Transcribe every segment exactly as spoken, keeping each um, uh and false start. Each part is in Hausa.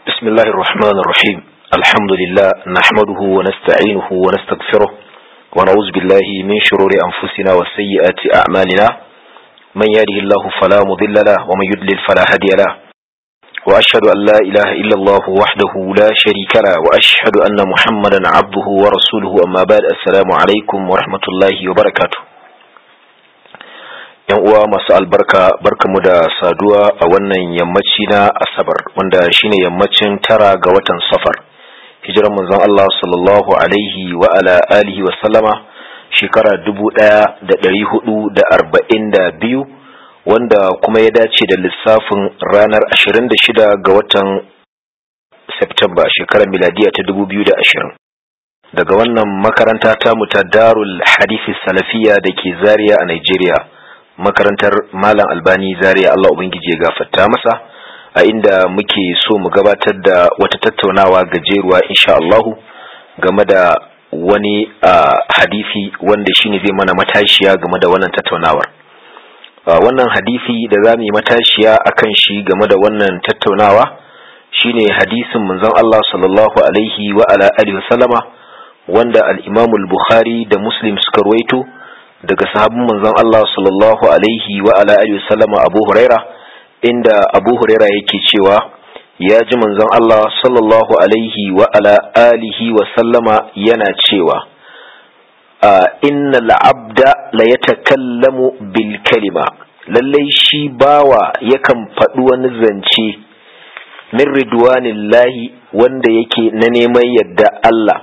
بسم الله الرحمن الرحيم. الحمد لله نحمده ونستعينه ونستغفره ونعوذ بالله من شرور أنفسنا وسيئات أعمالنا. من يهده الله فلا مضل له ومن يضلل فلا هادي له، وأشهد أن لا إله إلا الله وحده لا شريك له، وأشهد أن محمدا عبده ورسوله. أما بعد، السلام عليكم ورحمة الله وبركاته. yan uwa masu albarka, barkamu da saduwa a wannan yammaci na asabar, wanda shine yammacin tara ga watan safar, hijiran manzon Allah sallallahu alaihi wa ala alihi wa sallama shekara dubu ɗaya da ɗari hudu da arba'in da biyu, wanda kuma ya dace da lissafin ranar ashirin da shida ga watan Septemba shekarar miladiya ta dubu biyu da ashirin. Daga wannan makaranta ta mu ta Darul Hadith Salafiyya da ke Zaria a Nigeria, makarantar Malam Albani Zaria, Allah ubangiji ya gafarta masa, a inda muke so mu gabatar da wata tattaunawa gajeruwa insha Allah game da wani hadisi wanda shine zai mana matashiya game da wannan tattaunawar. Wannan hadisi da zamu yi matashiya akan shi game da wannan tattaunawa shine hadisin manzon Allah sallallahu alaihi wa ala alihi wasallama wanda al-Imam al-Bukhari da Muslim suka ruwaito daga sahabban manzon Allah sallallahu alaihi wa ala alihi wasallama Abu Huraira, inda Abu Huraira yake cewa ya ji manzon Allah sallallahu alaihi wa ala alihi wasallama yana cewa innal abda la yatakallamu bil kalima, lallai shi bawa yakan faɗi wani zance min ridwanillahi wanda yake na neman yadda Allah.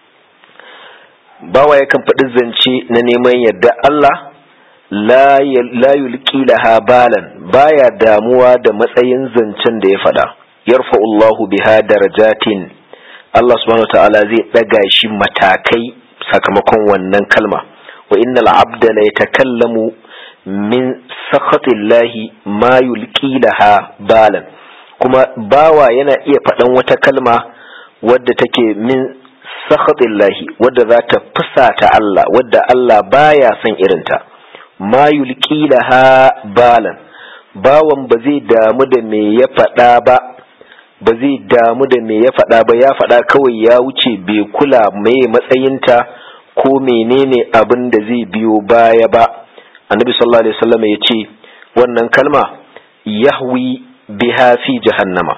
bawa yakan faɗi zance na neman yadda Allah, la yulqi laha balan, baya damuwa da matsayin zancen da ya faɗa. Yarfa'ullahu biha darajatin, Allah subhanahu wataala zai ɗaga shi matakai sakamakon wannan kalma. Wa innal abda la yatakallamu min sakhatillahi ma yulqi laha balan, kuma bawa yana iya faɗan wata kalma wadda take min sakhatillahi, wadda za ta fusata Allah, wadda Allah baya son irinta. Ma yulqi laha balan, bawan ba zai damu da me ya faɗa ba, ba zai damu da me ya faɗa ba, ya faɗa kawai ya wuce, bai kula meye matsayinta ko menene abin da zai biyo baya ba. Annabi sallallahu alaihi wasallam ya ce wannan kalma yahwi biha fi jahannama,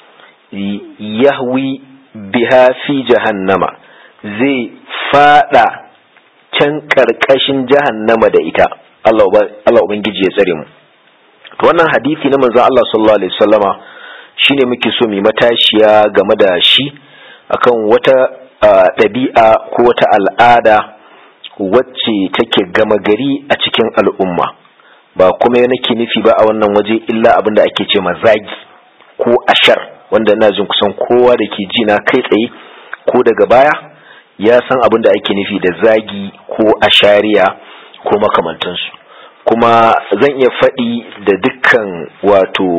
yahwi biha fi jahannama, zai fada can karkashin jahannama da ita. Allah Allah ubangiji ya tsare mu. To wannan hadisi na manzon Allah sallallahu alaihi wasallama shine muke so mu matashiya game da shi, akan wata ɗabi'a ko wata al'ada wacce take gama gari a cikin al'umma. Ba kuma nake nufi ba a wannan waje illa abinda ake ce mazagi ko ashar, wanda ina jin kusan kowa da ke ji na kai tsaye ko daga baya ya san abin da ake nufi da zagi ko ashariya ko makamantansu. Kuma zan iya faɗi da dukkan wato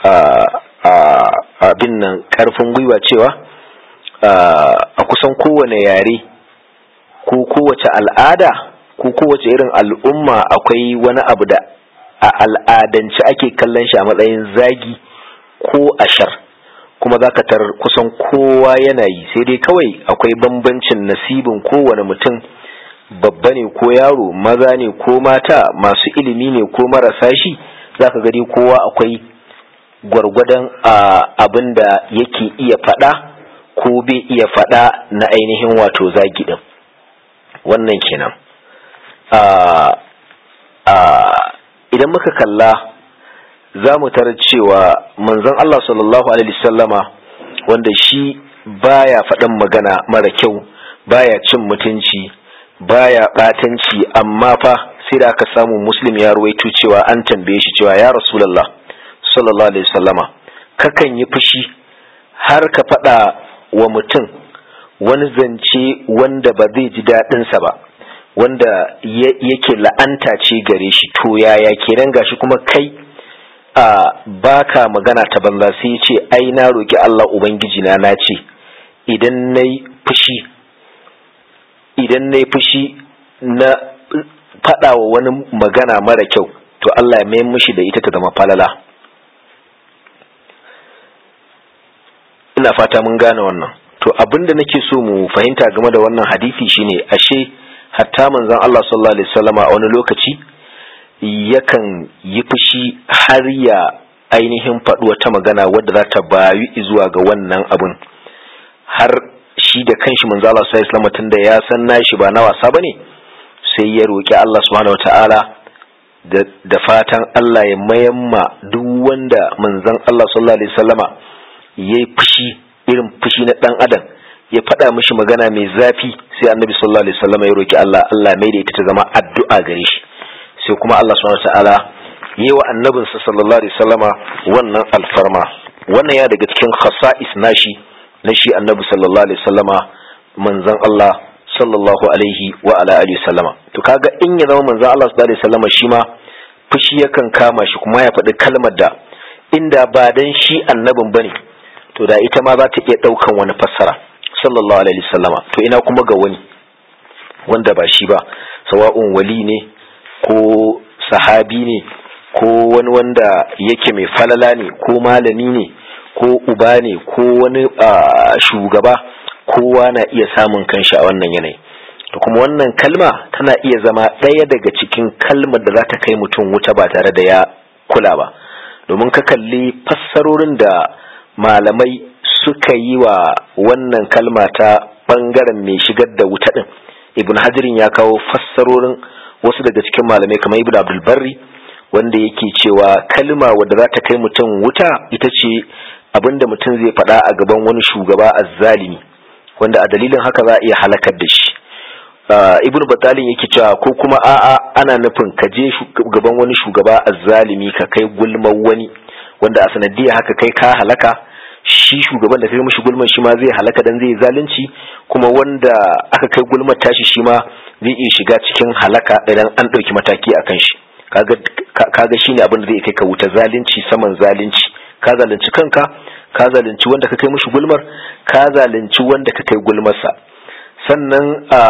abin nan ƙarfin gwiwa cewa a kusan kowane yare ko kowace al'ada ko kowace irin al'umma akwai wani abu da a al'adance ake kallon shi a matsayin zagi ko ashar, kuma za ka tar kusan kowa yana yi, sai dai kawai akwai bambancin nasibin kowane mutum, babba ne ko yaro, maza ne ko mata, masu ilimi ne ko marasa shi. za ka gani kowa akwai gwargwadon abin da yake iya faɗa ko bai iya faɗa na ainihin wato zagi ɗin. wannan kenan. Idan muka kalla za mu tarar cewa manzon Allah sallallahu alaihi wasallama, wanda shi baya faɗan magana mara kyau, baya cin mutunci, baya ɓatanci, amma fa sai da aka samu Muslim ya ruwaito cewa an tambaye shi cewa ya Rasulullah sallallahu alaihi wasallama, kakan yi fushi har ka faɗa wa mutum wani zance wanda ba zai ji daɗinsa ba, wanda yake la'anta ce gare shi, to yaya kenan gashi kuma kai a baka magana ta banza? Sai ya ce ai na roki Allah ubangiji na na ce idan nayi fushi idan nayi fushi na fada wa wani magana mara kyau, to Allah ya mayar mishi da ita ta zama falala. ina fata mun gane wannan. To abinda nake so mu fahimta game da wannan hadisi shine ashe hatta manzon Allah sallallahu alaihi wasallama a wani lokaci yakan yi fushi har ya ainihin faɗi wata magana wadda za ta bayu zuwa ga wannan abun, har shi da kanshi manzo Allah sallallahu alaihi wasallam tunda ya san nashi ba na wasa bane, sai ya roki Allah subhanahu wataala da da fatan Allah ya mayamma duk wanda manzon Allah sallallahu alaihi wasallama yayi fushi irin fushi na dan adam ya faɗa mishi magana mai zafi, sai annabi sallallahu alaihi wasallama ya roki Allah Allah mai da ita ta zama addu'a gare shi, sai kuma Allah subhanahu wataala yi wa annabinsa sallallahu alaihi wasallama wannan alfarma. Wannan ya daga cikin khasa'is nashi na shi annabi sallallahu alaihi wasallama manzon Allah sallallahu alaihi wa ala alihi wasallama. To kaga in ya zama manzon Allah sallallahu alaihi wasallama shi ma fushi yakan kama shi kuma ya faɗi kalmar da inda ba dan shi annabin bane to da ita ma za ta iya daukan wani fassara sallallahu alaihi wasallama. To ina kuma ga wani wanda ba shi ba, sawa'un wali ne ko sahabi ne ko wani wanda yake mai falala ne ko malami ne ko uba ne ko wani shugaba, kowa na iya samun kanshi a wannan yanayi. to kuma wannan kalma tana iya zama ɗaya daga cikin kalmar da za ta kai mutum wuta ba tare da ya kula ba, domin ka kalli fassarorin da malamai suka yi wa wannan kalma ta bangaren mai shigar da wuta din. Ibn Hajarin ya kawo fassarorin wasu daga cikin malamai kamar Ibn Abdul Barri, wanda yake cewa kalma wadda za ta kai mutum wuta ita ce abinda mutum zai faɗa a gaban wani shugaba azzalimi, wanda a dalilin haka za a iya halakar da shi. Uh, Ibn Battalin yake cewa ko kuma a'a ana nufin ka je gaban wani shugaba azzalimi ka kai gulman wani wanda a sanadiyya haka kai ka halaka, shi shugaban da kai mishi gulman shi ma zai halaka dan zai zalunci, kuma wanda aka kai gulmar tashi shi ma zai iya shiga cikin halaka idan an ɗauki mataki akan shi. kaga kaga shine abin da zai kai ka wuta, zalunci saman zalunci, ka zalunci kanka, ka zalunci wanda ka kai mishi gulmar, ka zalunci wanda ka kai gulmarsa. Sannan a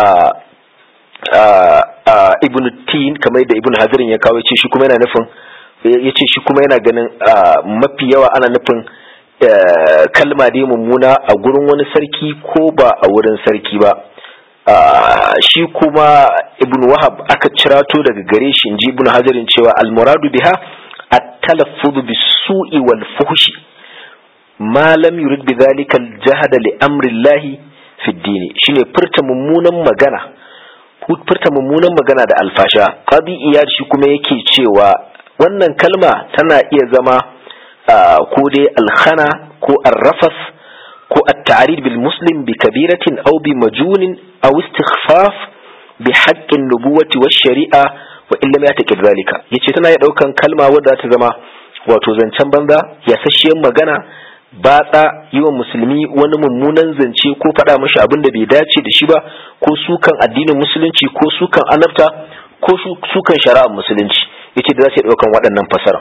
a Ibn Tin kamar da Ibn Hajarin ya kawo yace shi kuma yana nufin yace shi kuma yana ganin mafi yawa ana nufin kalma dai mummuna a gurin wani sarki ko ba a wurin sarki ba. Shi kuma Ibn Wahab aka cirato daga gare shi inji Ibn Hajarin cewa al-muradu biha at-talaffuz bis-su'i wal-fuhshi ma lam yurid bidhalika al-jahd li amri Allah fi ad-din, shine furta mummunan magana furta mummunan magana da alfasha. Qadi Iyad shi kuma yake cewa wannan kalma tana iya zama ko dai al-khana ko ar-rafas ko at-ta'rid bil muslim bi kabiratin aw bi majunin aw istighfaf bi haqqin nubuwati wash shari'a wa illa ma yataqid zalika. Yace tana iya daukan kalma wadda ta zama wato zancen banza, yasasshiyar magana, batsa, yi wa musulmi wani mummunan zance ko faɗa mashi abin da bai dace da shi ba, ko sukan addinin musulunci ko sukan anabta ko sukan shari'ar musulunci. Yace da za su daukan waɗannan fasara.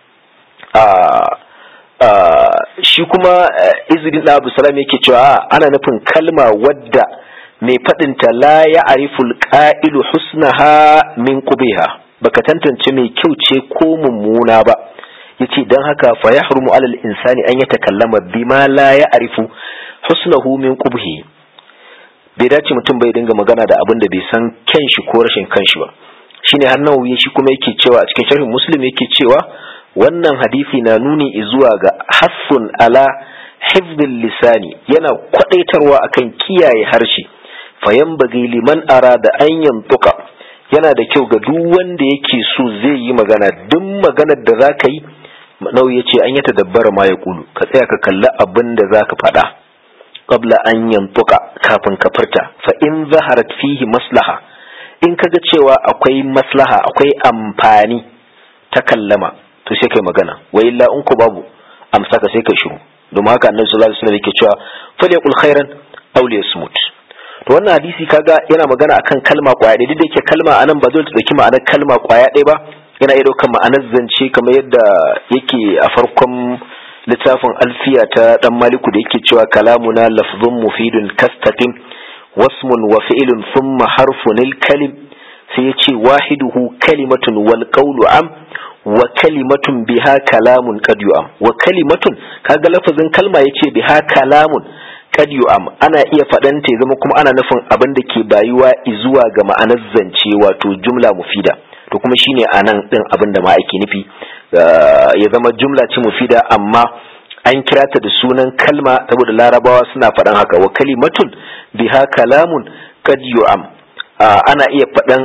Shi kuma Izzuddin Abu Salam yake cewa ana nufin kalma wadda mai faɗinta la ya ariful qa'ilu husnaha min qubiha, baka tantance mai kyau ce ko mummuna ba. Yace dan haka fa yahrumu alal insani an yatakallama bima la ya arifu husnahu min qubhi, bai dace mutum bai dinga magana da abin da bai san kyan shi ko rashin kan shi ba. Shine Hannawi shi kuma yake cewa a cikin sharhin Muslim yake cewa wannan hadisi na nuni zuwa ga hassun ala hifdhil lisani, yana kwadaitarwa akan kiyaye harshe. Fayan bagi liman arada an yantuka, yana da kyau ga duk wanda yake so zai yi magana, duk maganar da zaka yi nau yace an yata dabbara ma ya kulu, ka tsaya ka kalli abin da zaka faɗa qabla an yantuka, kafin ka furta. Fa in zaharat fihi maslaha, in kaga cewa akwai maslaha akwai amfani ta kallama to sai kai magana, wa illa in ku babu amsaka sai kai shiru. domin haka annabi sallallahu alaihi wasallam yake cewa falyaqul khairan aw liyasmut. to wannan hadisi kaga yana magana akan kalma kwaya ɗaya, duk da yake kalma anan ba zai dauki ma'anar kalma kwaya ɗaya ba, yana iya daukar ma'anar zance kamar yadda yake a farkon littafin alfiya ta dan maliku da yake cewa kalamuna lafzun mufidun kastaqim wasmun wa fi'lun thumma harfun al-kalim, sai yace wahiduhu kalimatun wal qawlu am wa kalimatun biha kalamun qad yu'am. Wa kalimatun kaga lafazin kalma yace biha kalamun qad yu'am, ana iya faɗan ta zama kuma ana nufin abin da ke bayuwa zuwa ga ma'anar zance, wato jumla mufida. To kuma shine anan din abin da ma ake nufi, ya zama jumla ce mufida amma an kira ta da sunan kalma saboda larabawa suna faɗan haka. Wa kalimatun biha kalamun qad yu'am, ana iya faɗan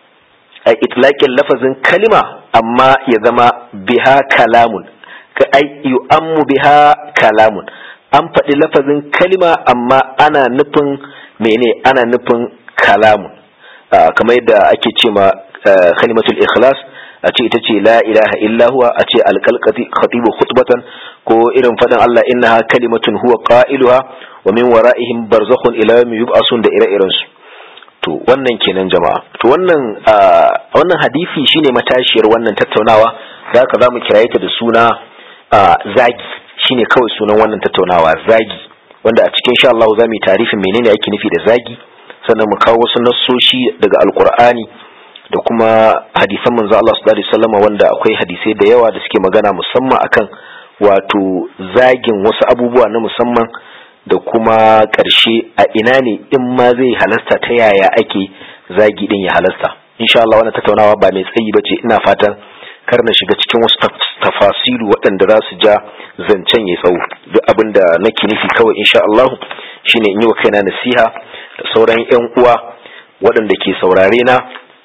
a itlaqin lafazin kalima amma ya zama biha kalamun, ka ai yu'ammu biha kalamun, an faɗi lafazin kalima amma ana nufin mene, ana nufin kalamun. Kamar yadda ake ce ma kalimatul ikhlas, a ce ita ce la ilaha illa huwa, a ce alqalqati khatibu khutbatan, ko irin faɗin Allah innaha kalimatun huwa qailuha wa min wara'ihim barzakhun ila yawmi yub'asun, da ire-iren su. To wannan kenan jama'a. To wannan wannan hadisi shine matashiyar wannan tattaunawa, da haka zamu kiraye ta da suna zagi, shine kawai sunan wannan tattaunawa, zagi, wanda a cikin insha Allah zamu yi tarifin menene ake nufi da zagi, sannan mu kawo wasu nassoshi daga alqur'ani da kuma hadisan manzo Allah sallallahu alaihi wasallam, wanda akwai hadisai da yawa da suke magana musamman akan wato zagin wasu abubuwa na musamman, da kuma ƙarshe a ina ne in ma zai halasta, ta yaya ake zagi din ya halasta. Insha Allah wannan tattaunawa ba mai tsayi bace, ina fatan kar na shiga cikin wasu tafasiru waɗanda za su ja zancen ya tsawo. Duk abin da nake nufi kawai insha Allah shine in yi wa kaina nasiha da sauran ƴan uwa waɗanda ke saurare na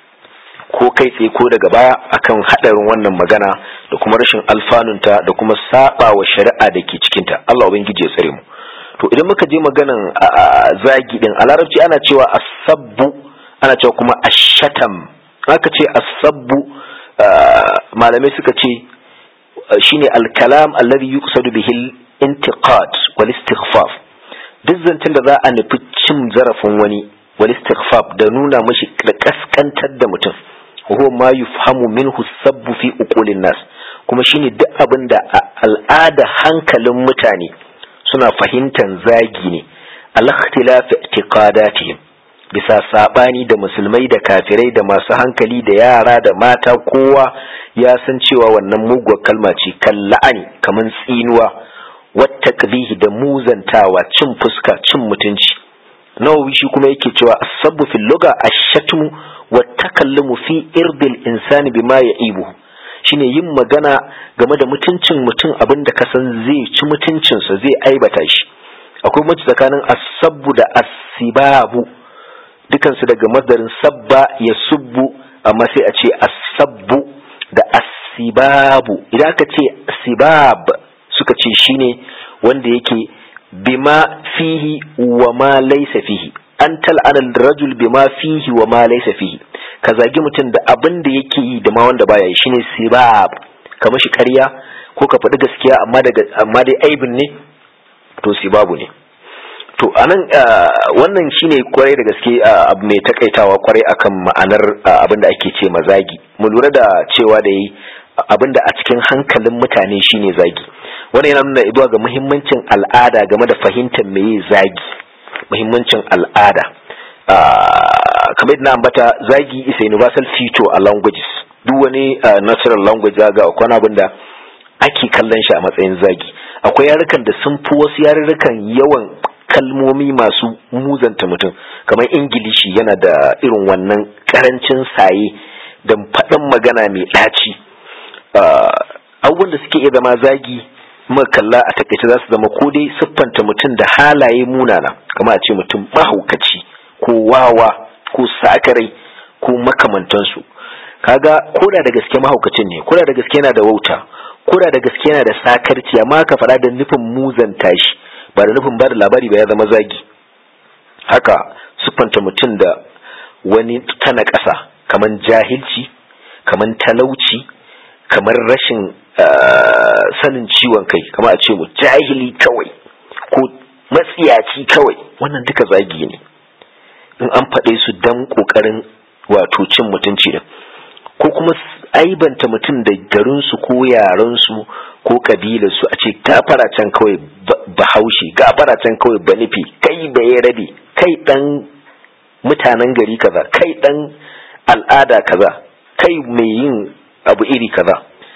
ko kai tsaye ko daga baya akan haɗarin wannan magana da kuma rashin alfanunta da kuma saba wa shari'a da ke cikinta. Allah ubangiji ya tsare mu. To idan muka je maganan zagi din, a larabci ana cewa asabbu, ana cewa kuma ashatam. Aka ce asabbu, malamai suka ce shine alkalam alladhi yuqsadu bihi al-intiqad wal istighfaf. Duk zancen da za a nufi cin zarafin wani, wal istighfaf, da nuna mashi da kaskantar da mutum, huwa ma yufhamu minhu sabbu fi uqulin nas, kuma shine duk abin da al'ada hankalin mutane suna fahimtar zagi ne, al-ikhtilaf i'tiqadatihim, bisa sabani da musulmai da kafirai da masu hankali da yara da mata, kowa ya san cewa wannan muguwar kalma ce, kalla'ani, kaman tsinuwa, wata ƙabihi da muzantawa, cin fuska, cin mutunci. Nawawi shi kuma yake cewa as-sabbu fil lugha ash-shatmu wa takallamu fi irdil insani bima ya'ibuhu, shine yin magana game da mutuncin mutum, abinda ka san zai ci mutuncinsa, zai aibata shi. Akwai mace tsakanin as-sabbu da as-sibabu, dukansu daga masdarin sabba ya subbu, amma sai a ce as-sabbu da as-sibabu. Idan aka ce sibab suka ce shine wanda yake bima fihi wa ma laysa fihi, an tal'ana ar-rajul bima fihi wa ma laysa fihi, ka zagi mutum da abin da yake yi da ma wanda baya yi, shine sibab. Ka mashi ƙarya ko ka faɗi gaskiya amma daga amma dai aibin ne, to sibabu ne. To anan wannan shine kwarai da gaske abu mai takaitawa kwarai akan ma'anar abin da ake ce mazagi. Mu lura da cewa da yi abin da a cikin hankalin mutane shine zagi. Wannan yana nuna izuwa ga muhimmancin al'ada game da fahimtar meye zagi, muhimmancin al'ada. Kamar yadda na ambata, zagi is a universal feature a languages. Duk wani natural language zaga akwai abin da ake kallon shi a matsayin zagi. Akwai yarukan da sun fi wasu yarukan yawan kalmomi masu muzanta mutum, kamar Ingilishi yana da irin wannan karancin saye da faɗin magana mai ɗaci. Abubuwan da suke iya zama zagi muka kalla a takaice za su zama ko dai siffanta mutum da halaye munana, kamar a ce mutum mahaukaci ko wawa ko sakarai ko makamantansu. Kaga koda da gaske mahaukacin ne, koda da gaske yana da wauta, koda da gaske yana da sakarci, amma ka fara da nufin muzanta shi, ba da nufin ba da labari ba, ya zama zagi. Haka siffanta mutum da wani tana ƙasa, kamar jahilci, kamar talauci, kamar rashin sanin ciwon kai, kamar a ce mu jahili kawai ko matsiyaci kawai, wannan duka zagi ne in an faɗe su dan ƙoƙarin wato cin mutunci din, ko kuma aibanta mutum da garinsu ko yarensu ko kabilarsu, a ce gafara can kawai bahaushe, gafara can kawai banifi, kai baye rabe, kai dan mutanen gari kaza, kai dan al'ada kaza, kai mai yin abu iri kaza.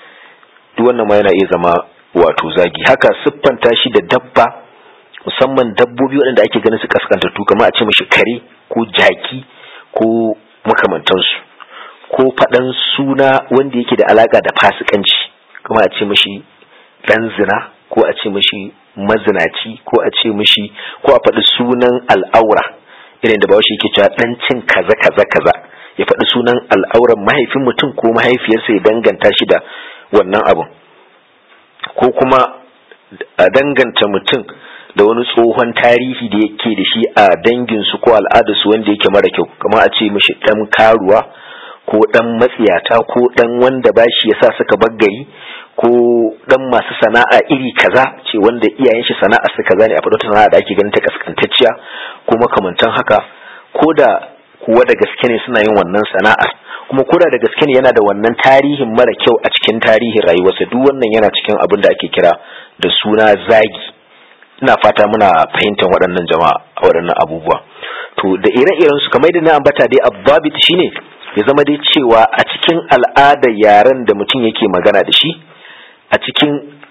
duk wannan ma yana iya zama wato zagi. Haka siffanta shi da dabba, musamman dabbobi waɗanda ake ganin su kaskantattu, kamar a ce mishi kare ko jaki ko makamantansu, ko faɗan suna wanda yake da alaka da fasikanci, kamar a ce mishi dan zina ko a ce mishi mazinaci ko a ce mishi ko a faɗi sunan al'aura irin da bawashi yake cewa dan cin kaza kaza kaza, ya faɗi sunan al'auran mahaifin mutum ko mahaifiyarsa ya danganta shi da wannan abun, ko kuma a danganta mutum da wani tsohon tarihi da yake da shi a danginsu ko al'adarsu wanda yake mara kyau, kamar a ce mishi dan karuwa ko dan matsiyata ko dan wanda bashi yasa suka baggari ko dan masu sana'a iri kaza, ce wanda iyayen shi sana'a su kaza ne, a faɗo ta sana'a da ake ganin ta kaskantacciya ko makamantan haka, ko da kuwa da gaske ne suna yin wannan sana'ar, kuma ko da da gaske ne yana da wannan tarihin mara kyau a cikin tarihin rayuwarsa, duk wannan yana cikin abin da ake kira da suna zagi. Ina fata muna fahimtar waɗannan jama'a a waɗannan abubuwa. To da ire-iren su kamar da na ambata dai, abbabit shine ya zama dai cewa a cikin al'adar yaren da mutum yake magana da shi, a cikin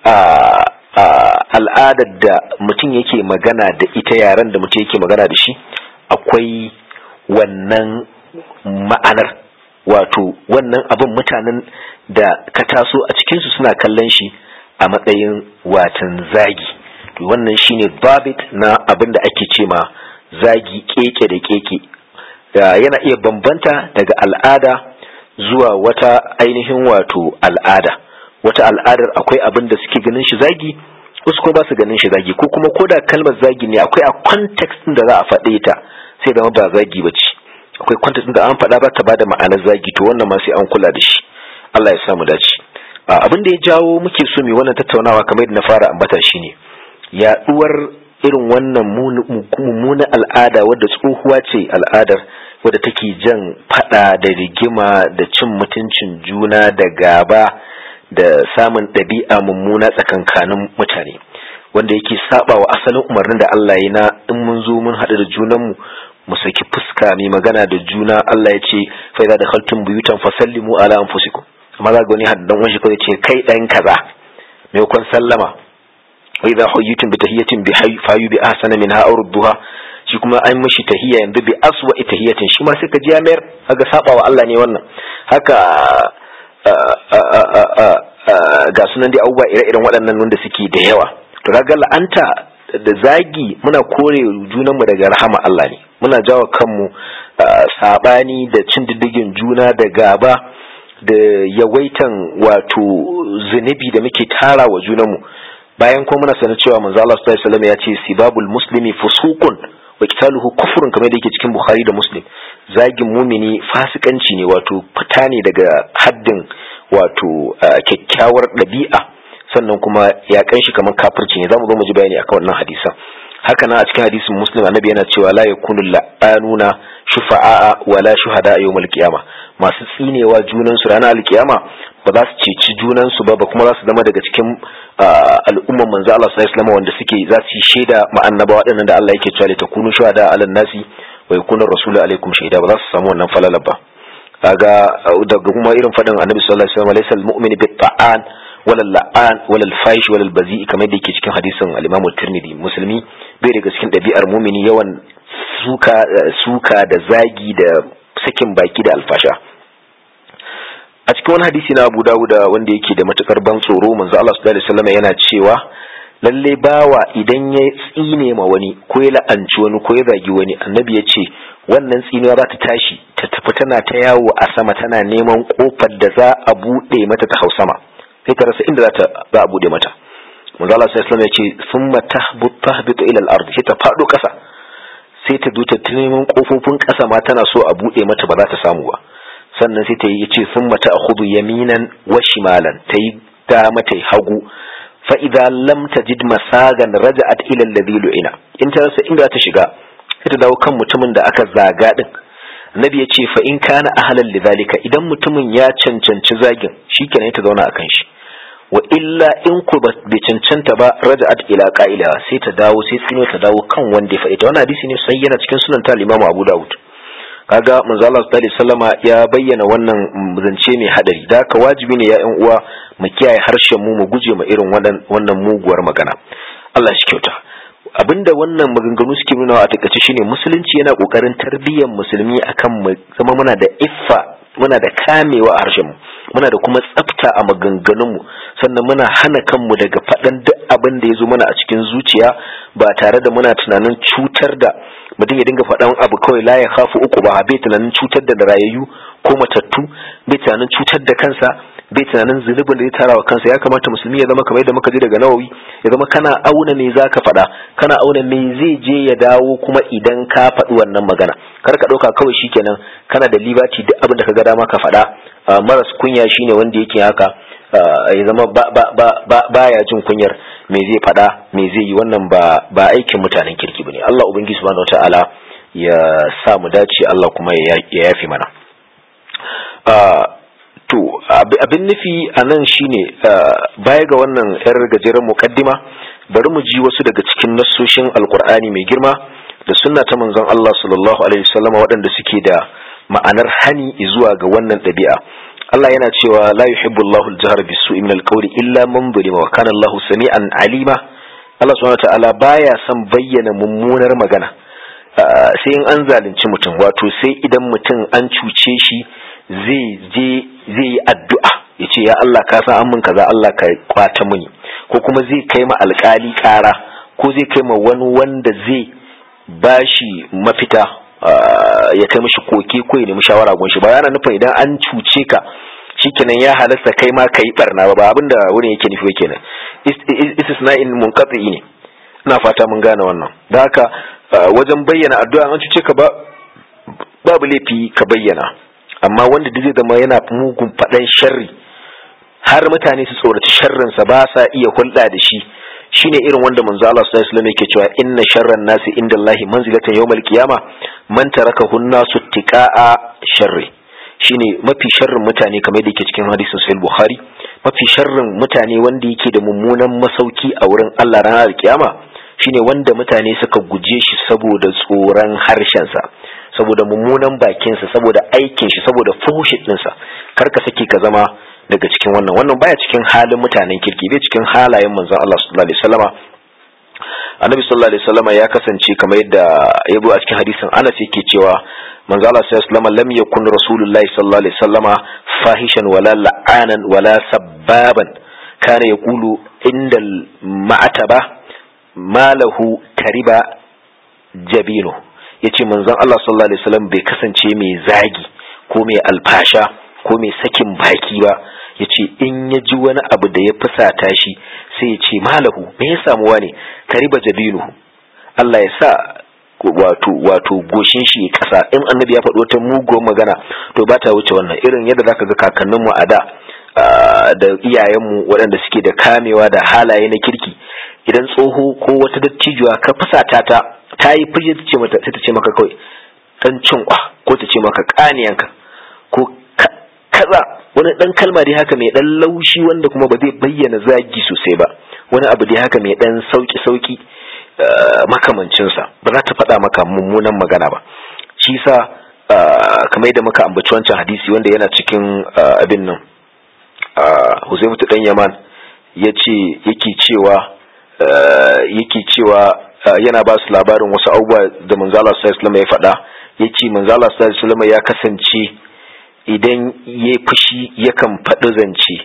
al'adar da mutum yake magana da ita, yaren da mutum yake magana da shi, akwai wannan ma'anar, wato wannan abin mutanen da ka taso a cikinsu suna kallon shi a matsayin watan zagi. To wannan shine babit na abin da ake ce ma zagi keke da keke. Yana iya bambanta daga al'ada zuwa wata ainihin wato al'ada. Wata al'adar akwai abin da suke ganin shi zagi, wasu ko ba su ganin shi zagi, ko kuma koda kalmar zagi ne akwai a context din da za a faɗe ta sai da ba zagi ba ce, akwai context din da an faɗa ba ta bada ma'anar zagi, to wannan ma sai an kula da shi. Allah ya samu dace. Abin da ya jawo muke so mu wannan tattaunawa kamar yadda na fara ambata shine yaduwar irin wannan mummunan al'ada wadda tsohuwa ce, al'adar wadda take jan fada da rigima da cin mutuncin juna da gaba da samun ɗabi'a mummuna tsakankanin mutane, wanda yake saba wa asalin umarnin da Allah ya na in mun zo mun haɗu da junanmu mu saki fuska mai magana da juna. Allah ya ce fa idza dakhaltum buyutan fasallimu ala anfusikum, amma za ga wani haddan wani ko ya ce kai dan kaza mai kon sallama, wa idza huyitum bi tahiyatin bi hayyu bi ahsana minha aw rudduha, shi kuma an mishi tahiyya yanzu bi aswa tahiyatin, shi ma sai ka ji ya mayar, kaga saba wa Allah ne wannan. Haka ga sunan dai abubuwa ire-iren waɗannan wanda suke da yawa. To kaga la'anta da zagi muna kore junanmu daga rahama Allah ne, muna jawo kanmu sabani da cin diddigin juna da gaba da yawaitan wato zunubi da muke tara wa junanmu, bayan kuma muna sanar cewa manzo Allah sallallahu alaihi wasallam ya ce sibabul muslimi fusuqun wa qitaluhu kufrun, kamar da yake cikin Bukhari da Muslim. Zagin mumini fasikanci ne, wato fita ne daga haddin wato kyakkyawar ɗabi'a, sannan kuma ya kanshi kamar kafirci ne. Zamu zo mu ji bayani akan wannan hadisan. Haka nan a cikin hadisin Muslim annabi yana cewa la yakunu la'anuna shufa'a wala shuhada yawmal qiyama, masu tsinewa junan su ranar alkiyama ba za su ceci junan su ba, ba kuma za su zama daga cikin al'umman manzo Allah sallallahu alaihi wasallam wanda suke za su shaida ma annaba waɗannan da Allah yake cewa la takunu shuhada 'alan nasi wa yakuna rasulu alaikum shaida, ba za su samu wannan falala ba. kaga daga kuma irin fadin annabi sallallahu alaihi wasallam laysal mu'minu bit-ta'an wala la'an wala al-fahish wala al-bazi, kamar da yake cikin hadisin al-Imam at-Tirmidhi. Musulmi bai daga cikin dabi'ar mu'mini yawan suka suka da zagi da sakin baki da alfasha. A cikin wani hadisi na Abu Dawud wanda yake da matukar ban tsoro, manzo Allah sallallahu alaihi wasallam yana cewa lalle bawa idan ya tsine ma wani ko ya la'anci wani ko ya zagi wani, annabi ya ce wannan tsinuwa za ta tashi ta tafi tana ta yawo a sama tana neman kofar da za a bude mata ta hau sama, sai ta rasa inda za ta za a bude mata. Manzo Allah sallallahu alaihi wasallam ya ce summa tahbut tahbitu ila al-ard, sai ta fado kasa, sai ta duta ta neman kofofin kasa ma tana so a bude mata ba za ta samu ba. Sannan sai ta yi yace summa ta'khudhu yaminan wa shimalan, ta yi dama ta yi hagu, fa idza lam tajid masagan raja'at ila alladhi lu'ina, in ta rasa inda ta shiga sai ta dawo kan mutumin da aka zaga din. Annabi ya ce fa in kana ahlan lidhalika, idan mutumin ya cancanci zagin shikenan ta zauna akan shi, wa illa in ku bai cancanta ba raja'at ila qa'ila, sai ta dawo sai tsino ta dawo kan wanda ya faɗi ta. Wannan hadisi ne sai yana cikin sunan ta Imam Abu Dawud. kaga manzo Allah sallallahu alaihi wasallama ya bayyana wannan zance mai hadari da haka wajibi ne ya ƴan uwa mu kiyaye harshen mu mu guje ma irin wannan wannan muguwar magana. Allah shi kyauta. Abinda wannan maganganu suke nuna a takaice shine musulunci yana kokarin tarbiyyar musulmi akan mu zama muna da iffa, muna da kamewa a harshen mu, muna da kuma tsafta a maganganun mu, sannan muna hana kanmu daga faɗan duk abin da ya zo mana a cikin zuciya ba tare da muna tunanin cutar da mutum ya dinga faɗan abu kawai la ya khafu uku ba, bai tunanin cutar da rayayyu ko matattu, bai tunanin cutar da kansa, bai tunanin zunubin da ya tara wa kansa. Ya kamata musulmi ya zama kamar yadda muka ji daga Nawawi, ya zama kana auna me zaka faɗa, kana auna me zai je ya dawo kuma idan ka faɗi wannan magana. Kar ka ɗauka kawai shikenan kana da liberty duk abin da ka ga dama ka faɗa. Maras kunya shine wanda yake haka, ya zama ba ba ba baya jin kunyar me zai faɗa me zai yi. Wannan ba ba aikin mutanen kirki bane. Allah ubangiji subhanahu wataala ya sa mu dace, Allah kuma ya yafi mana. To abin nufi a nan shine baya ga wannan yar gajeren mukaddima, bari mu ji wasu daga cikin nassoshin alkur'ani mai girma da sunna ta manzon Allah sallallahu alaihi wasallam waɗanda suke da ma'anar hani zuwa ga wannan ɗabi'a. Allah yana cewa la yuhibbu Allahu al-jahra bis-su'i min al-qawli illa man zulima wa kana Allahu sami'an alima. Allah subhanahu wa ta'ala baya son bayyana mummunar magana sai in an zalunci mutum, wato sai idan mutum an cuce shi zai je zai yi addu'a ya ce ya Allah ka san an mun kaza, Allah ka kwata muni, ko kuma zai kai ma alƙali ƙara, ko zai kai ma wani wanda zai bashi mafita ya kai mishi koke ko ya nemi shawara gun shi. Ba yana nufin idan an cuce ka shikenan ya halasta kai ma kai barna ba, abinda wurin yake nufi kenan. Istisna'in munqati ne, ina fata mun gane wannan. Da haka wajen bayyana addu'a an cuce ka ba babu laifi ka bayyana, amma wanda duk zai zama yana mugun faɗan sharri har mutane su tsoraci sharrinsa ba sa iya hulɗa da shi, shine irin wanda manzo Allah sallallahu alaihi wasallam yake cewa inna sharran nasi indallahi manzilatan yawmal qiyama man tarakahu an-nasu tiqa'a sharri. Shine mafi sharrin mutane kamar yadda yake cikin hadisin sahih Bukhari, mafi sharrin mutane wanda yake da mummunan masauki a wurin Allah ranar kiyama shine wanda mutane suka guje shi saboda tsoron harshensa, saboda mummunan bakinsa, saboda aikin shi, saboda fuhushin ɗinsa. Kar ka sake ka zama daga cikin wannan wannan baya cikin halin mutanen kirki, bai cikin halayen manzon Allah sallallahu alaihi wasallama. Annabi sallallahu alaihi wasallama ya kasance kamar yadda ya zo a cikin hadisin Anas yake cewa manzon Allah sallallahu alaihi wasallama lam yakun rasulullahi sallallahu alaihi wasallama fahishan wala la'anan wala sabbaban, kana yaqulu indal ma'ataba malahu tariba jabinu. yace manzon Allah sallallahu alaihi wasallam bai kasance mai zagi ko mai alfasha ko mai sakin baki ba. yace in ya ji wani abu da ya fusata shi sai ya ce malahu, me ya samu wane, kariba jabinu, Allah ya sa wato wato goshin shi kasa. in annabi ya faɗi wata muguwar magana to ba ta wuce wannan, irin yadda zaka ga kakanninmu a da da iyayenmu waɗanda suke da kamewa da halaye na kirki, idan tsoho ko wata dattijuwa ka fusata ta ta yi fushi ta ce mata sai ta ce maka kawai dan cinkwa, ko ta ce maka kaniyanka ko kaza, wani dan kalma dai haka mai dan laushi wanda kuma ba zai bayyana zagi sosai ba, wani abu dai haka mai dan sauki sauki makamancin sa, ba za ta faɗa maka mummunan magana ba. shi sa kamar yadda muka ambaci wancan hadisi wanda yana cikin abin nan Huzaifatu dan Yaman yace yake cewa yake cewa yana ba su labarin wasu abubuwa da manzo Allah sallallahu alaihi wasallam ya faɗa. yace manzo Allah sallallahu alaihi wasallam ya kasance idan yayi fushi yakan faɗi zance,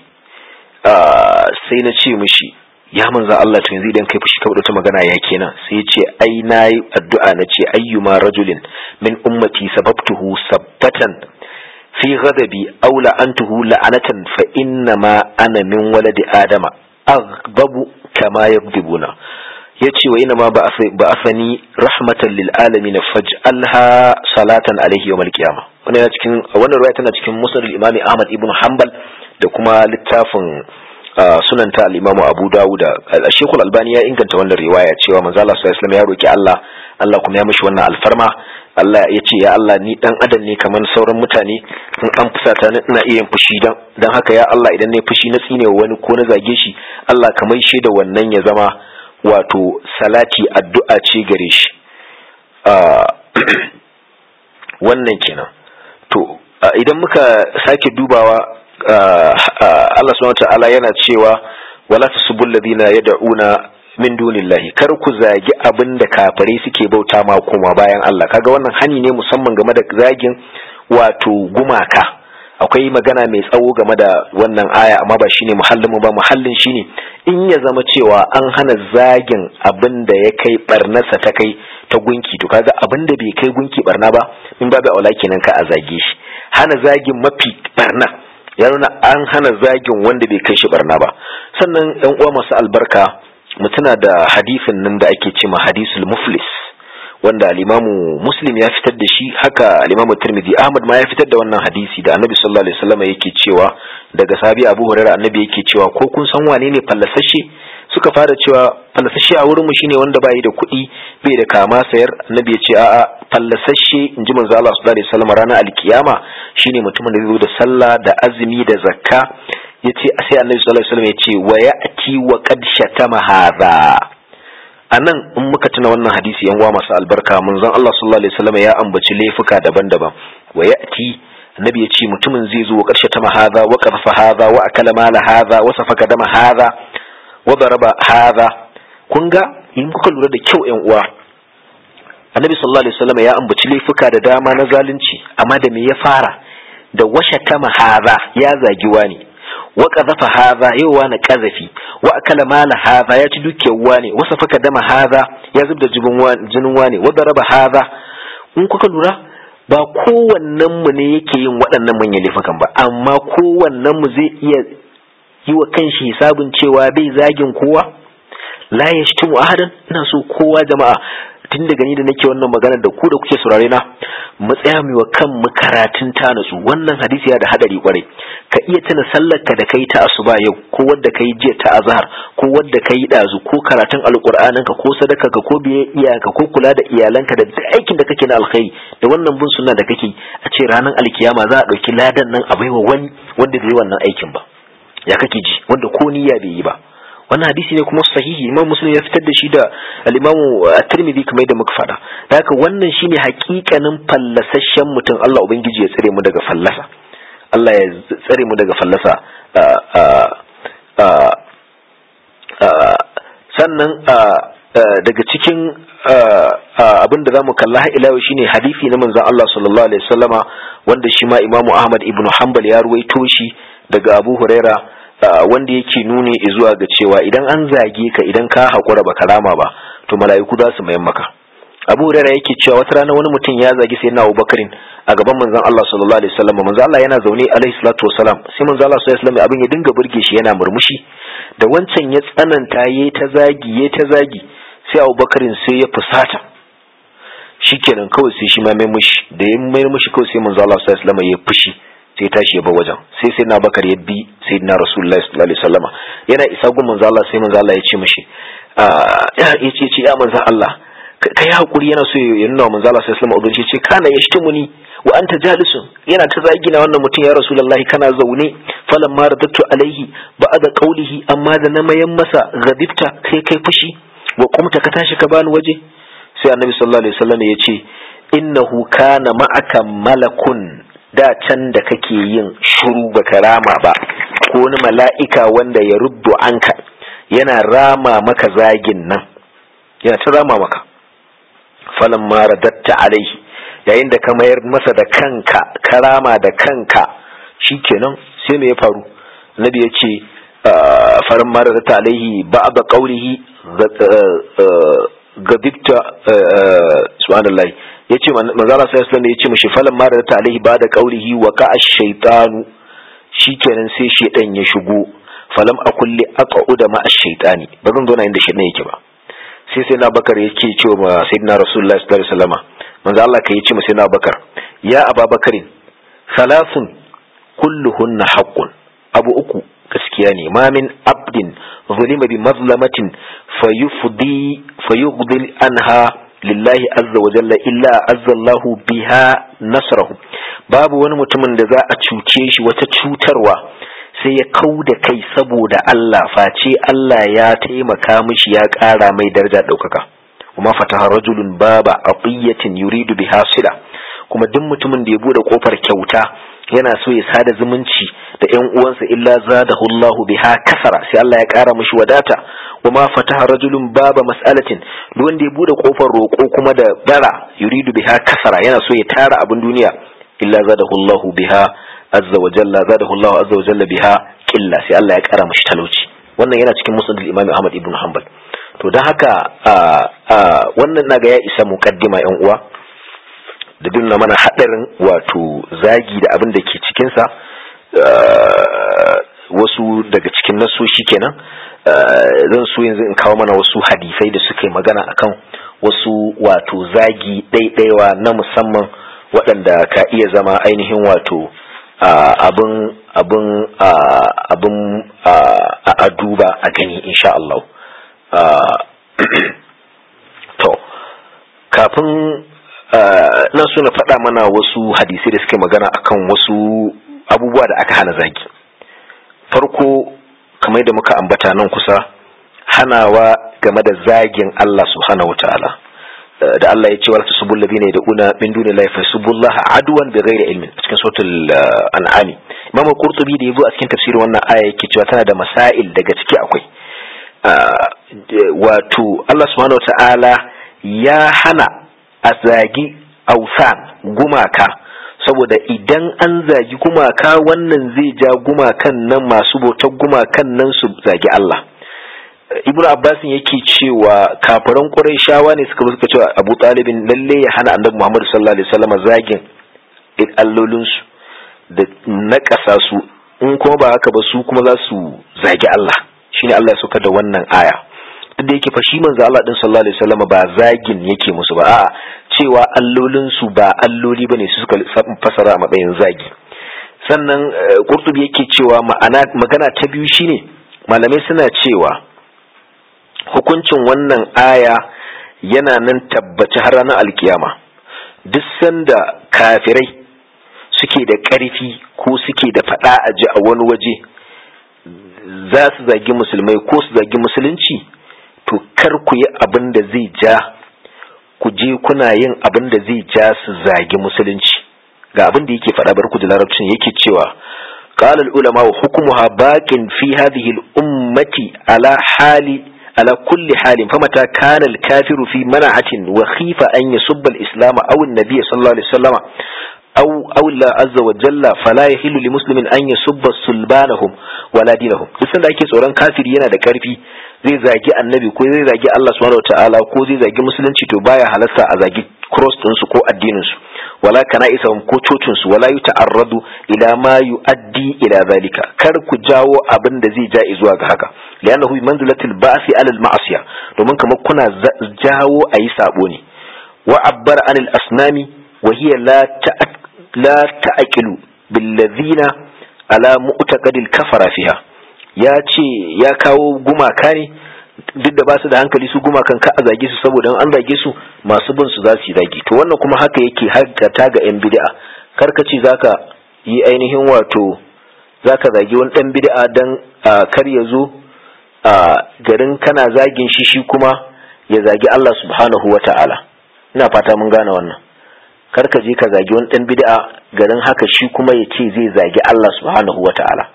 sai na ce mishi ya manzo Allah to yanzu idan kai fushi ka faɗi ta magana ya kenan? sai ya ce ai nayi addu'a na ce ayyuma rajulin min ummati sababtuhu sabbatan fi ghadabi aw la'antuhu la'anatan fa inna ma ana min waladi adama aghdabu kama yaghdibuna. yace wa ina ma ba'athani rahmatan lil alamin faj'alha salatan alayhi yawm al-qiyamah. wannan yana cikin wannan riwaya tana cikin musnad al-imam Ahmad ibn Hanbal da kuma littafin sunan ta al-imam Abu Dawud. al-Sheikh al-Albani ya inganta wannan riwaya cewa manzo Allah sallallahu alaihi wasallam ya roki Allah, Allah kuma ya mishi wannan alfarma. Allah ya ce ya Allah ni dan adam ne kamar sauran mutane, in an fusata ni ina iya yin fushi dan dan haka ya Allah idan ne fushi na tsine wani ko na zage shi, Allah ka mai da wannan ya zama wato salati addu'a ce gare shi. wannan kenan. To idan muka sake dubawa Allah subhanahu wataala yana cewa wala tasubul ladina yad'una min dunillahi, kar ku zagi abinda kafirai suke bauta ma kuma bayan Allah. Kaga wannan hani ne musamman game da zagin wato gumaka. Akwai magana mai tsawo game da wannan aya amma ba shine muhallin mu ba. Muhallin shine in ya zama cewa an hana zagin abinda ya kai barnasa ta kai ta gunki, to kaga abinda bai kai gunki barna ba in babu aula kenan ka a zage shi. Hana zagin mafi barna ya nuna an hana zagin wanda bai kai shi barna ba. Sannan ɗan uwa masu albarka, mutuna da hadisin nan da ake cewa hadisul muflis, wanda al-Imamu Muslim ya fitar da shi, haka al-Imamu Tirmidhi, Ahmad ma ya fitar da wannan hadisi da Annabi sallallahu alaihi wasallam yake cewa daga sahabi Abu Hurairah, Annabi yake cewa ko kun san wane ne fallasashe? Suka fara cewa fallasashe a wurin mu shine wanda bai da kuɗi, bai da kama sayar. Annabi ya ce a'a, fallasashe inji manzo Allah sallallahu alaihi wasallam ranar alkiyama shine mutumin da zai zo da sallah da azumi da zakka. Yace sai Annabi sallallahu alaihi wasallam yace wa ya'ti wa qad shatama hadha. Anan in muka tuna wannan hadisi yan uwa masu albarka, manzon Allah sallallahu alaihi wasallam ya ambaci laifuka daban-daban. Wa ya'ti, Annabi yace mutumin zai zo wa qad shatama hadha wa qadfa hadha wa akala mala hadha wa safaka dama hadha wa daraba hadha. Kun ga in kuka lura da kyau yan uwa, Annabi sallallahu alaihi wasallam ya ambaci laifuka da dama na zalunci, amma da me ya fara? Da washatama hadha, ya zagi wani. wa qadhafa hadha, yawa na qazafi. Wa akala mala hadha, ya ci dukiyar wani. Wa safaka dama hadha, ya zubda jinin wani. Wa daraba hadha. In kuka lura, ba kowannen mu ne yake yin waɗannan manyan laifukan ba, amma kowannen mu zai iya yi wa kanshi hisabin cewa bai zagin kowa. La yashtumu ahadan. Ina so kowa jama'a, tun daga ni da nake wannan magana da ku da kuke saurare na, mu tsaya mu wa kan mu karatun ta natsu. Wannan hadisi ya da hadari kwarai. Ka iya tuna sallar ka da kai ta asuba yau, ko wadda kai jiya ta azhar, ko wadda kai dazu, ko karatun alqur'anin ka, ko sadaka ka, ko biye iyayenka, ko kula da iyalanka, da duk aikin da kake na alkhairi, da wannan bin sunna da kake, a ce ranar alkiyama za a dauki ladan nan a baiwa wani wanda bai yi wannan aikin ba. Ya kake ji, wanda ko niyya bai yi ba. Wannan hadisi ne kuma sahihi, Imam Muslim ya fitar da shi da al-Imam At-Tirmidhi kamar da muka faɗa. Da haka wannan shine hakikanin fallasasshen mutum. Allah ubangiji ya tsare mu daga fallasa. Allah ya tsare mu daga fallasa. Sannan daga cikin abin da zamu kalla har ila yau shine hadisi na manzon Allah sallallahu alaihi wasallama, wanda shi ma Imam Ahmad ibn Hanbal ya ruwaito shi daga Abu Huraira, wanda yake nuni zuwa ga cewa idan an zage ka, idan ka haƙura baka rama ba, to mala'iku za su mayan maka. Abu Hurairah yake cewa wata rana wani mutum ya zagi sayyidina Abu Bakarin a gaban manzon Allah sallallahu alaihi wasallam. Manzon Allah yana zaune alaihi salatu wasalam, sai manzon Allah sallallahu alaihi wasallam abin ya dinga burge shi, yana murmushi. Da wancan ya tsananta, yayi ta zagi yayi ta zagi, sai Abu Bakarin sai ya fusata. Shikenan kawai sai shi ma mai mushi, da ya mai mushi kawai sai manzon Allah sallallahu alaihi wasallam ya fushi, sai tashi ya bar wajen. Sai sai na Bakar ya bi sayyidina Rasulullahi sallallahu alaihi wasallam. Yana isa gun manzo Allah, sai manzo Allah ya ce mishi ya ce ce ya manzo Allah, kai hakuri. Yana so ya nuna manzo Allah sallallahu alaihi wasallam udurci, ce kana yashtumuni wa anta jalisun, yana ta zagi na wannan mutum ya Rasulullahi kana zaune. Falan ma radatu alaihi ba'da qawlihi, amma da na mayan masa gadibta, kai kai fushi, wa qumta ka tashi ka bani waje. Sai annabi sallallahu alaihi wasallam ya ce innahu kana ma'aka malakun, da can da kake yin shuru baka rama ba, ko wani mala'ika wanda ya rubdu anka, yana rama maka zagin nan, yana ta rama maka. Falan ma radatta alaihi, yayin da ka mayar masa da kanka, ka rama da kanka, shikenan sai me ya faru? Nabi ya ce falan ma radatta alaihi ba'da qawlihi gadibta, subhanallahi, yace manzo Allah sallallahu alaihi wasallam yace mishi falan ma da ta alaihi ba da qaulihi wa ka ash-shaytanu, shikenan sai shedan ya shigo. Falam akulli aquda ma ash-shaytani, bazan zo na inda shedan yake ba. Sai sai na Bakar yake cewa ma sayyidina Rasulullahi sallallahu alaihi wasallam, manzo Allah kai yace ma sayyidina Bakar, ya Ababakarin, salasun kulluhunna haqqun, abu uku gaskiya ne. Ma min abdin zulima bi mazlamatin fayufdi fayughdil anha lillahi azza wa jalla illa azza Allahu biha nasrahu. Babu wani mutumin da za a cuce shi wata cutarwa sai ya kauda kai saboda Allah, face Allah ya taimaka mishi, ya ƙara mai daraja ɗaukaka. Kuma fataha rajulun baba aqiyatin yuridu biha sila, kuma duk mutumin da ya bude kofar kyauta yana so ya sada zumunci da ƴan uwansa illa zadahu Allahu biha kasara, sai Allah ya ƙara mishi wadata. wa ma fataha rajulun baba mas'alatin, duk wanda ya bude kofar roƙo kuma da bara yuridu biha kasara, yana so ya tara abin duniya, illa zadahu Allahu biha azza wa jalla zadahu Allahu azza wa jalla biha qilla, sai Allah ya ƙara mishi talauci. wannan yana cikin musnad al-Imam Ahmad ibn Hanbal. to dan haka wannan naga ya isa muqaddima ƴan uwa da dinna mana hadarin wato zagi da abin da ke cikin sa. wasu daga cikin nasoshi kenan zan so yanzu in kawo mana wasu hadisai da suka yi magana akan wasu wato zagi ɗaiɗaiwa na musamman waɗanda ka iya zama ainihin wato abin abin abin a duba a gani insha Allah. to kafin nan so na faɗa mana wasu hadisai da suke magana akan wasu abubuwa da aka hana zagi. farko kamar da muka ambata nan kusa, hanawa game da zagin Allah subhanahu wataala da Allah ya ce wala tasubul ladina yad'una min dunillahi fasubullaha adwan bighairi ilmin cikin suratul an'am. Imam Qurtubi da yazo a cikin tafsirin wannan aya yake cewa tana da masail, daga ciki akwai wato Allah subhanahu wataala ya hana a zagi ausan gumaka, saboda idan an zagi gumaka wannan zai ja gumakan nan masu bautar gumakan nan su zagi Allah. Ibn Abbas yake cewa kafiran Qurayshawa ne suka suka cewa Abu Talibin lalle ya hana Annabi Muhammad sallallahu alaihi wasallam zagin allolin su da nakasa su, in kuma ba haka ba su kuma za su zagi Allah. shine Allah ya saukar da wannan aya. Duk da yake fa shi manzo Allah din sallallahu alaihi wasallam ba zagin yake musu ba, a'a cewa allolin su ba alloli bane su suka fasara a matsayin zagi. Sannan Qurtubi yake cewa ma'ana magana ta biyu shine malamai suna cewa hukuncin wannan aya yana nan tabbaci har ranar alkiyama. Duk sanda kafirai suke da ƙarfi ko suke da faɗa a ji a wani waje za su zagi musulmai ko su zagi musulunci, to kar ku yi abin da zai ja ku je kuna yin abin da zai ja su zagi musulunci. Ga abin da yake faɗa, bar ku da larabcin yake cewa qala al-ulama wa hukmuha baqin fi hadhihi al-ummati ala hali على كل حال فمتى كان الكافر في منعة وخيف أن يسب الإسلام أو النبي صلى الله عليه وسلم أو أو الله عز وجل فلا يحل لمسلم أن يسب سلبانهم ولا دينهم. لسنا ake tsoron kafiri yana da karfi zai zagi annabi ko zai zagi Allah subhanahu wataala ko zai zagi musulunci, to baya halarta a zagi cross din su ko addinin su, wala kana'isahum ko cocin su, wala yuta'arradu ila ma yu'addi ila zalika. Kar ku jawo abin da zai ja zuwa ga haka, li'annahu bi manzilatil ba'si 'ala al-ma'siyah, domin kamar kuna jawo ayi sabo ne. Wa abbara 'anil asnami wa hiya la la ta'qilu bil ladina ala mu'taqadil kafara fiha. ya ce ya kawo gumaka ne duk da ba su da hankali su gumakan ka a zage su, saboda an zage su masu bin su za su yi zagi. To wannan kuma haka yake harkata ga yan bid'a. Karka ce zaka yi ainihin wato zaka zagi wani dan bid'a dan kar ya zo a garin kana zagin shi shi kuma ya zagi Allah subhanahu wata'ala. Ina fata mun gane wannan. Karka je ka zagi wani dan bid'a garin haka shi kuma ya ce zai zagi Allah subhanahu wata'ala.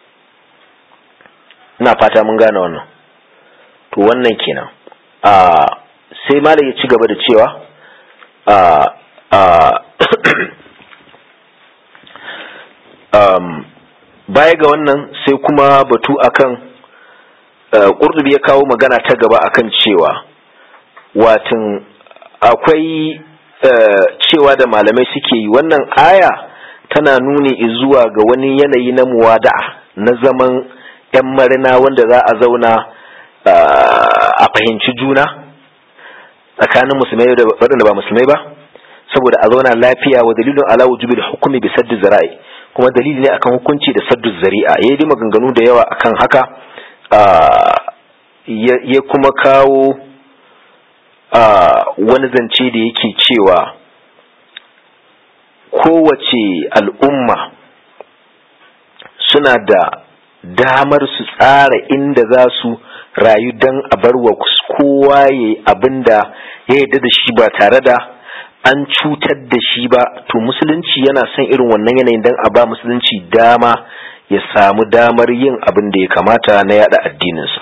Ina fata mun gane wannan. To wannan kenan. a sai malai ya ci gaba da cewa a a um baya ga wannan sai kuma batu akan Qurtubi ya kawo magana ta gaba akan cewa watin akwai cewa da malamai suke yi wannan aya tana nuni zuwa ga wani yanayi na muwada'a na zaman yan marina wanda za a zauna a fahimci juna tsakanin musulmai da waɗanda ba musulmai ba, saboda a zauna lafiya. Wa dalilun ala wujubil hukmi bi saddi zara'i, kuma dalili ne akan hukunci da saddu zari'a. Yayi dai maganganu da yawa akan haka, ya kuma kawo wani zance da yake cewa kowace al'umma suna da damar su tsara inda za su rayu don a bar wa kowa ya abin da ya yarda da shi ba tare da an cutar da shi ba, to musulunci yana son irin wannan yanayin dan a ba musulunci dama ya samu damar yin abin da ya kamata na yada addininsa.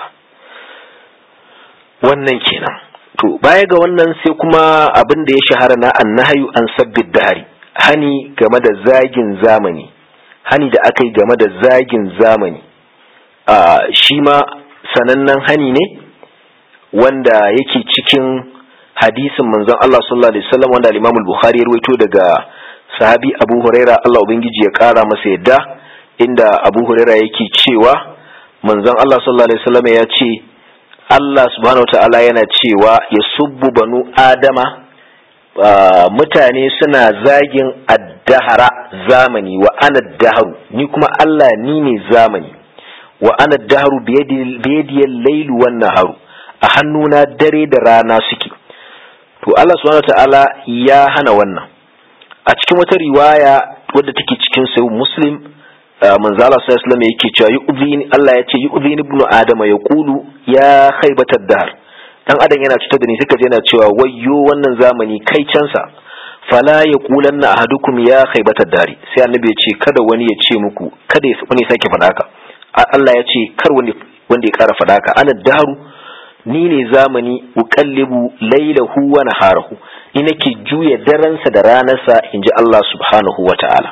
Wannan kenan. To baya ga wannan sai kuma abin da ya shahara na annahyu an sabbid dahari, hani game da zagin zamani, hani da aka yi game da zagin zamani a shi ma sanannen hani ne wanda yake cikin hadisin manzon Allah sallallahu alaihi wasallam wanda al-Imam al-Bukhari ya rawaito daga sahabi Abu Huraira, Allah ubangiji ya kara masa yadda, inda Abu Huraira yake cewa manzon Allah sallallahu alaihi wasallam ya ce Allah subhanahu wataala yana cewa yasubbu banu adama Uh, mutane suna zagin addahara zamani wa ana daharu, ni kuma Allah ni ne zamani, wa ana daharu biyadiyar lailu wan naharu, a hannuna dare da rana suke. To Allah subhanahu wataala ya hana wannan. A cikin wata riwaya wadda take cikin sahih Muslim, uh, manzo Allah sallallahu alaihi wasallam yake cewa yu'dhini, Allah ya ce yu'dhini ibnu adama yaqulu ya khaybatad dahr, dan adam yana cutar da ni, suka je yana cewa wayyo wannan zamani kai cansa, fala yaqulanna ahadukum ya khaybatad dari, sai annabi ya ce kada wani ya ce muku, kada wani sake faɗa haka. Allah ya ce kar wani wanda ya ƙara faɗa haka, ana daru, ni ne zamani, uqallibu laylahu wa naharahu, ni nake juya daransa da ranarsa, inji Allah subhanahu wata'ala.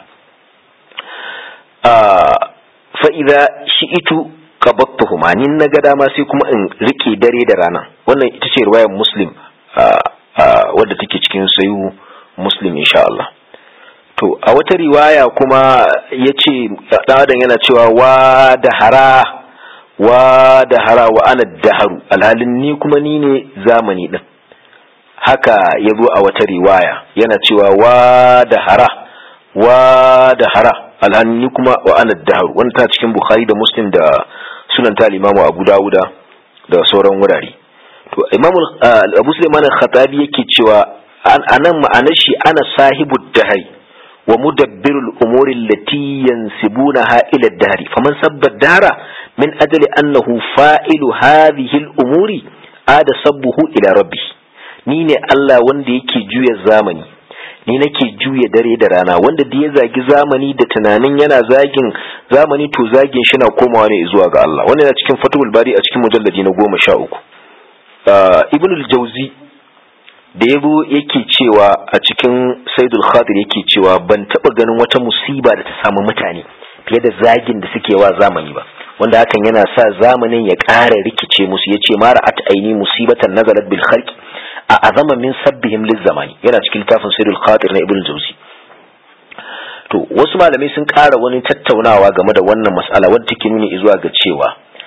fa idza shi'itu qabattuhuma, ni na ga dama sai kuma in rike dare da rana. Wannan ita ce riwayar Muslim wadda take cikin sahihu Muslim insha Allah. To a wata riwaya kuma yace dan adam yana cewa wa dahara wa dahara wa ana daharu, alhalin ni kuma ni ne zamani din. Haka yazo a wata riwaya yana cewa wa dahara wa dahara, alhalin ni kuma wa ana daharu. Wannan ta cikin Bukhari da Muslim da sunan ta Imamu Abu Dawuda da sauran wurare. To Imam Abu Sulaiman al-Khattabi yake cewa anan ma'anar shi ana sahibu dahri wa mudabbirul umuri allati yansibunaha ila ad-dahri, faman sabba ad-dahra min ajli annahu fa'ilu hadhihi al-umuri ada sabbuhu ila rabbih. Ni ne Allah wanda yake juya zamani, ni nake juya dare da rana, wanda da ya zagi zamani da tunanin yana zagin zamani to zagin shi na komawa ne zuwa ga Allah. Wannan yana cikin Fathul Bari a cikin mujalladi na goma sha uku. Ibn al-Jawzi da yabo yake cewa a cikin Saidul Khatir yake cewa ban taba ganin wata musiba da ta samu mutane fiye da zagin da suke wa zamani ba, wanda hakan yana sa zamanin ya ƙara rikice musu. Yace mara at aini musibatan nazalat bil khalqi a azama min sabbihim liz zamani, yana cikin littafin Saidul Khatir na Ibn al-Jawzi. To wasu malamai sun ƙara wani tattaunawa game da wannan mas'ala wadda take nuni zuwa ga cewa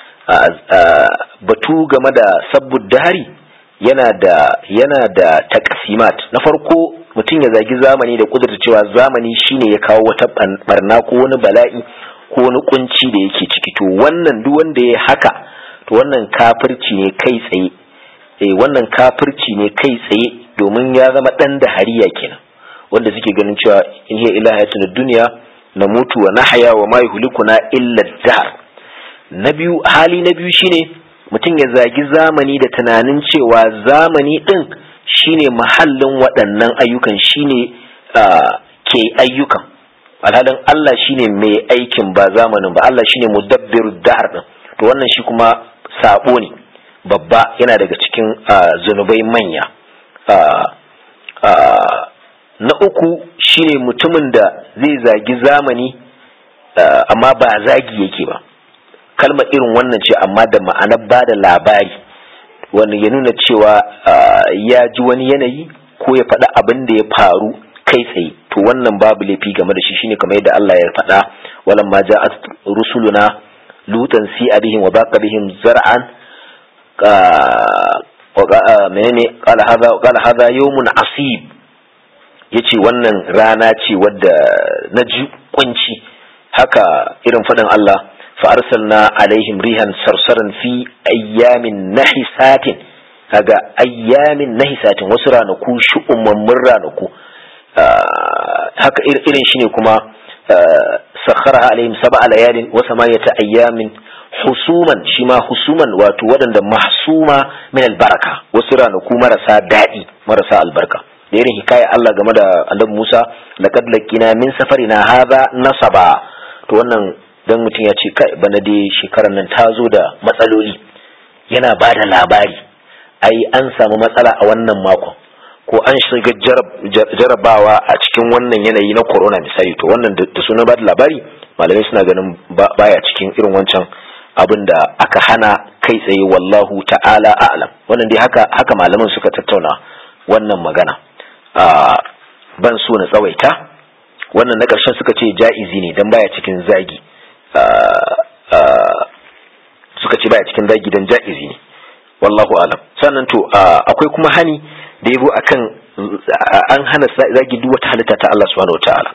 batu game da sabbud dahari yana da yana da taqsimat. Na farko mutum ya zagi zamani da kudurta cewa zamani shine ya kawo wata barna ko wani bala'i ko wani kunci da yake ciki, to wannan duk wanda ya haka to wannan kafirci ne kai tsaye. eh wannan kafirci ne kai tsaye, domin ya zama dan da hariya kenan, wanda suke ganin cewa in hiya ila hayatun dunya namutu wa nahya wa ma yuhlikuna illa ad-dahr. Na biyu, hali na biyu shine mutum ya zagi zamani da tunanin cewa zamani din shine mahallin waɗannan ayyukan, shine ke ayyukan, alhalin Allah shine mai aikin ba zamanin ba, Allah shine mudabbirud dahr din. To wannan shi kuma sabo ne babba, yana daga cikin zunubai manya. Na uku shine mutumin da zai zagi zamani amma ba zagi yake ba, kalmar irin wannan ce amma da ma'anar ba da labari, wani ya nuna cewa ya ji wani yanayi ko ya faɗa abin da ya faru kai tsaye, to wannan babu laifi game da shi. Shine kamar yadda Allah ya faɗa, walam ma ja'at rusuluna lutan si abihim wa baqa bihim zar'an menene qala hadha qala hadha yawmun asib, yace wannan rana ce wadda na ji kunci. Haka irin faɗin Allah fa arsalna alaihim rihan sarsaran fi ayyamin nahisatin, kaga ayyamin nahisatin wasu ranaku shu'umman ranaku. Haka irin shine kuma sakharaha alaihim sab'a layalin wa samaniyata ayyamin husuman, shi ma husuman wato waɗanda mahsuma min albaraka, wasu ranaku marasa daɗi marasa albarka. da irin hikaya Allah game da Annabi Musa laqad laqina min safarina hadha nasaba to wannan dan mutum ya ce kai bana dai shekarar nan ta zo da matsaloli yana ba da labari ai an samu matsala a wannan makon ko an shiga jarabawa a cikin wannan yanayi na corona misali to wannan da sunan ba da labari malamai suna ganin baya cikin irin wancan abin da aka hana kai tsaye wallahu ta'ala a'lam wannan dai haka haka malaman suka tattauna wannan magana ban so na tsawaita wannan na ƙarshen suka ce ja'izi ne dan baya cikin zagi suka ce baya cikin zagi dan ja'izi ne wallahu a'lam sannan to akwai kuma hani da yabo akan an hana zagi duk wata halitta ta Allah subhanahu wataala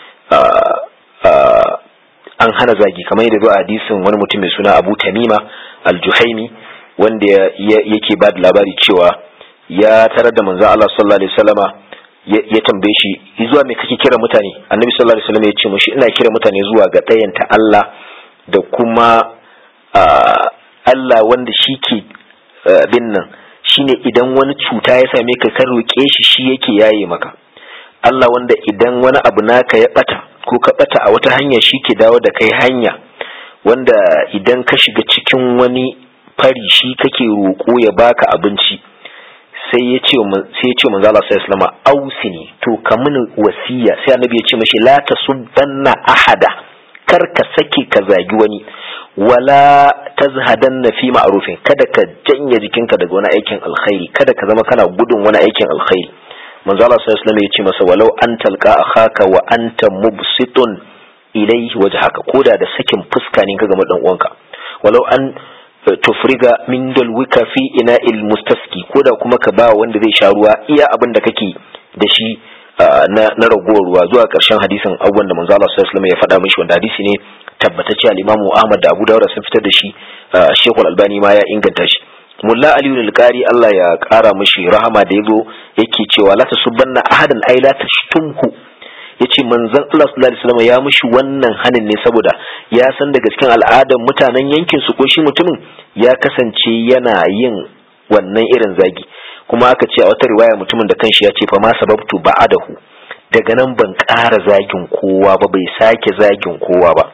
an hana zagi kamar yadda zo a hadisin wani mutum mai suna Abu Tamima al-Juhaimi wanda yake ba da labari cewa ya tarar da manzon Allah sallallahu alaihi wasallama ya tambaye shi zuwa me kake kira mutane annabi sallallahu alaihi wasallam ya ce mishi ina kira mutane zuwa ga ɗayanta Allah da kuma Allah wanda shike bin nan shine idan wani cuta ya same ka ka roke shi shi yake yaye maka Allah wanda idan wani abu naka ya bata ko ka bata a wata hanya shi ke dawo da kai hanya wanda idan ka shiga cikin wani fari shi kake roko ya baka abinci sai ya ce sai ya ce manzo Allah sallallahu alaihi wasallam ausini to kamun wasiya sai annabi ya ce mashi la tasubbanna ahada kar ka sake ka zagi wani wala tazhadanna fi ma'rufin kada ka janye jikinka daga wani aikin alkhairi kada ka zama kana gudun wani aikin alkhairi manzo Allah sallallahu alaihi wasallam ya ce masa walau an talqa akhaka wa anta mubsitun ilayhi wajhaka koda da sakin fuska ne ka ga dan uwanka walau an tufriga min dalwika fi ina'il mustaski koda kuma ka ba wanda zai sha ruwa iya abin da kake da shi na na ragowar ruwa zuwa karshen hadisin abubuwan da manzo Allah sallallahu alaihi wasallam ya faɗa mishi wanda hadisi ne tabbatacce al-Imam Ahmad da Abu Dawud sun fitar da shi Sheikh Al-Albani ma ya inganta shi Mulla Aliyu al-Qari Allah ya kara mishi rahama da yazo yake cewa la tasubbanna ahadan ay la tashtumhu yace manzon Allah sallallahu alaihi wasallam ya mishi wannan hanin ne saboda ya san daga cikin al'adar mutanen yankin su ko shi mutumin ya kasance yana yin wannan irin zagi kuma aka ce a wata riwaya mutumin da kanshi ya ce fa ma sababtu ba'adahu daga nan ban ƙara zagin kowa ba bai sake zagin kowa ba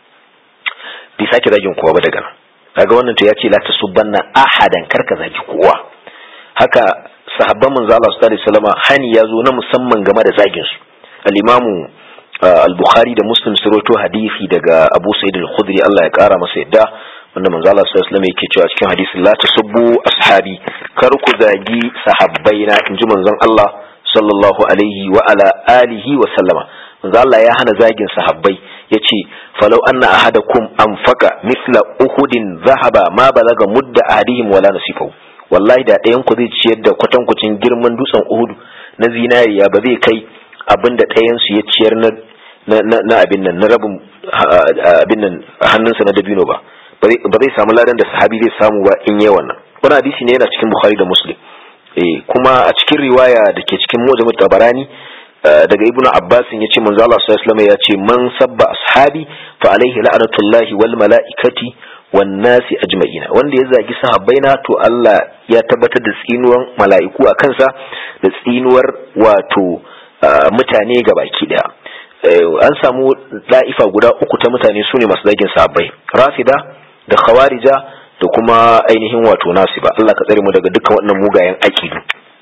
bai sake zagin kowa ba daga nan kaga wannan to ya ce la tasubbanna ahadan karka zagi kowa haka sahabban manzo Allah sallallahu alaihi wasallam hani yazo na musamman game da zagin su al-imamu al-Bukhari da Muslim sun rawaito hadisi daga Abu Sa'id al-Khudri Allah ya kara masa yadda wanda manzo Allah sallallahu alaihi wasallam yake cewa cikin hadisin la tasubbu ashabi kar ku zagi sahabbaina inji manzon Allah sallallahu alaihi wa ala alihi wa sallama manzo Allah ya hana zagin sahabbai yace falau anna ahadakum anfaqa mithla uhudin zahaba ma balaga mudda ahadihim wala nasifahu wallahi da ɗayan ku zai ciyar da kwatankwacin girman dutsen Uhud na zinariya ba zai kai abinda ɗayan su ya ciyar na na abin nan na rabin abin nan hannunsa na dabino ba ba zai samu ladan da sahabi zai samu ba in yi wannan wannan hadisi ne yana cikin Bukhari da Muslim eh kuma a cikin riwaya da ke cikin Mu'jam at-Tabarani daga Ibnu Abbas yace manzo Allah sallallahu alaihi wasallam yace man sabba ashabi fa alaihi la'natullahi wal mala'ikati wan nasi ajma'ina wanda ya zagi sahabbaina to Allah ya tabbatar da tsinuwan mala'iku a kansa da tsinuwar wato mutane gabaki daya an samu da'ifa guda uku ta mutane sune masu zagin sahabbai rafida da khawarija da kuma ainihin wato nasiba Allah ka tsare mu daga dukkan waɗannan mugayen akidu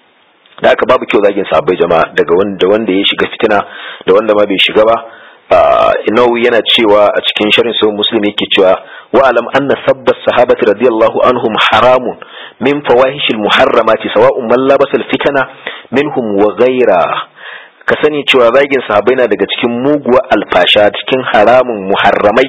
da aka babu kyau zagin sahabbai jama'a daga wanda wanda ya shiga fitina da wanda ma bai shiga ba Nawawi yana cewa a cikin sharhin sahih Muslim yake cewa wa alam anna sabba sahabati radiyallahu anhum haramun min fawahishil muharramati sawa'un man labasa al-fitana minhum wa ghayra ka sani cewa zagin sahabbai na daga cikin muguwa alfasha cikin haramun muharramai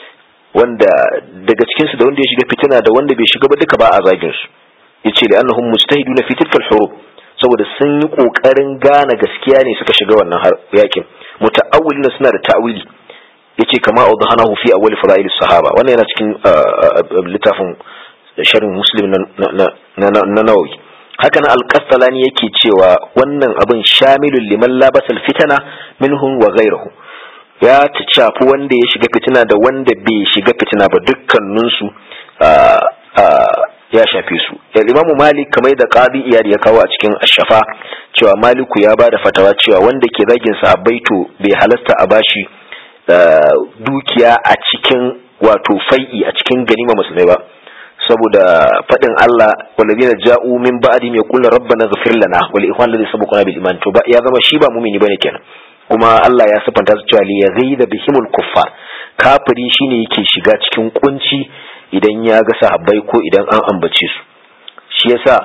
wanda daga cikin su da wanda ya shiga fitina da wanda bai shiga ba duka ba a zagin su yace da annahum mujtahiduna fi tilka al-hurub saboda sun yi kokarin gane gaskiya ne suka shiga wannan yakin muta'awwilina suna da ta'wili yace kama awdahanahu fi awwal fadail as-sahaba wannan yana cikin littafin sharh Muslim na na Nawawi haka nan al-Qastalani yake cewa wannan abin shamilul liman labasa al-fitana minhum wa ghayruhu ya tacafi wanda ya shiga fitina da wanda bai shiga fitina ba dukkanin su ya shafe su. Imam Malik kamar da Qadi Iyad ya kawo a cikin Ash-Shafa cewa Maliku ya bada fatawa cewa wanda ke zagin sahabbai to bai halasta a bashi dukiya a cikin wato fai'i a cikin ganima musulmai ba, saboda fadin Allah walladina ja'u min ba'di yaqulu rabbana ighfir lana wa li ikhwanina alladhina sabaquna bil iman, to ba ya zama shi ba mumini bane kenan. Kuma Allah ya sifanta su cewa li yaghidha bihimul kuffar, kafiri shine yake shiga cikin kunci idan ya ga sahabbai ko idan an ambace su. Shi yasa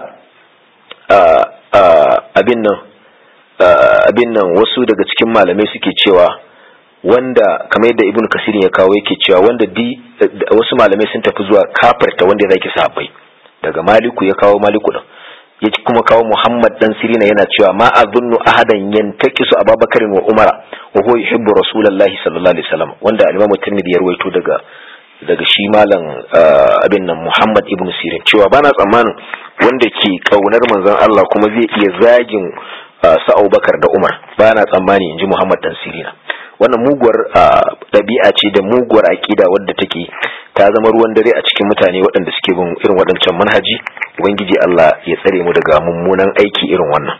abin nan abin nan wasu daga cikin malamai suke cewa wanda kamar yadda Ibn Kasir ya kawo yake cewa wanda di wasu malamai sun tafi zuwa kafirta wanda ya zaki sahabbai, daga Maliku ya kawo Maliku din, ya kuma kawo Muhammad dan Sirina yana cewa ma azunnu ahadan yantakisu Abubakar wa Umara wa huwa yuhibbu Rasulullahi sallallahu alaihi wasallam, wanda Imam Tirmidhi ya rawaito daga daga shi malam abin nan Muhammad ibn Sirin cewa bana tsammanin wanda ke kaunar manzon Allah kuma zai iya zagin sa Abubakar da Umar, bana tsammani inji Muhammad dan Sirina. Wannan muguwar ɗabi'a ce da muguwar aƙida wadda take ta zama ruwan dare a cikin mutane waɗanda suke bin irin waɗancan manhaji. Ubangiji Allah ya tsare mu daga mummunan aiki irin wannan.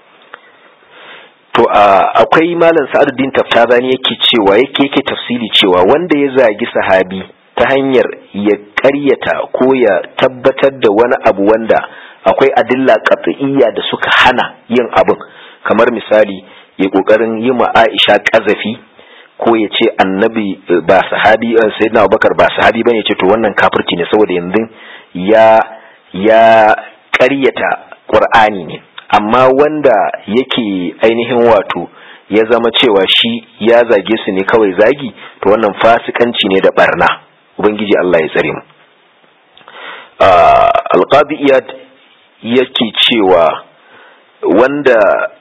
To akwai malam Sa'aduddin Taftazani yake cewa yake yake tafsiri cewa wanda ya zagi sahabi ta hanyar ya ƙaryata ko ya tabbatar da wani abu wanda akwai adilla qat'iyya da suka hana yin abin, kamar misali ya kokarin yi ma Aisha kazafi ko ya ce annabi ba sahabi, sayyidina Abubakar ba sahabi bane, ya ce to wannan kafirci ne saboda yanzu ya ya ƙaryata Qur'ani ne. Amma wanda yake ainihin wato ya zama cewa shi ya zage su ne kawai zagi, to wannan fasikanci ne da barna. Ubangiji Allah ya tsare mu. Al-Qadi Iyad yake cewa wanda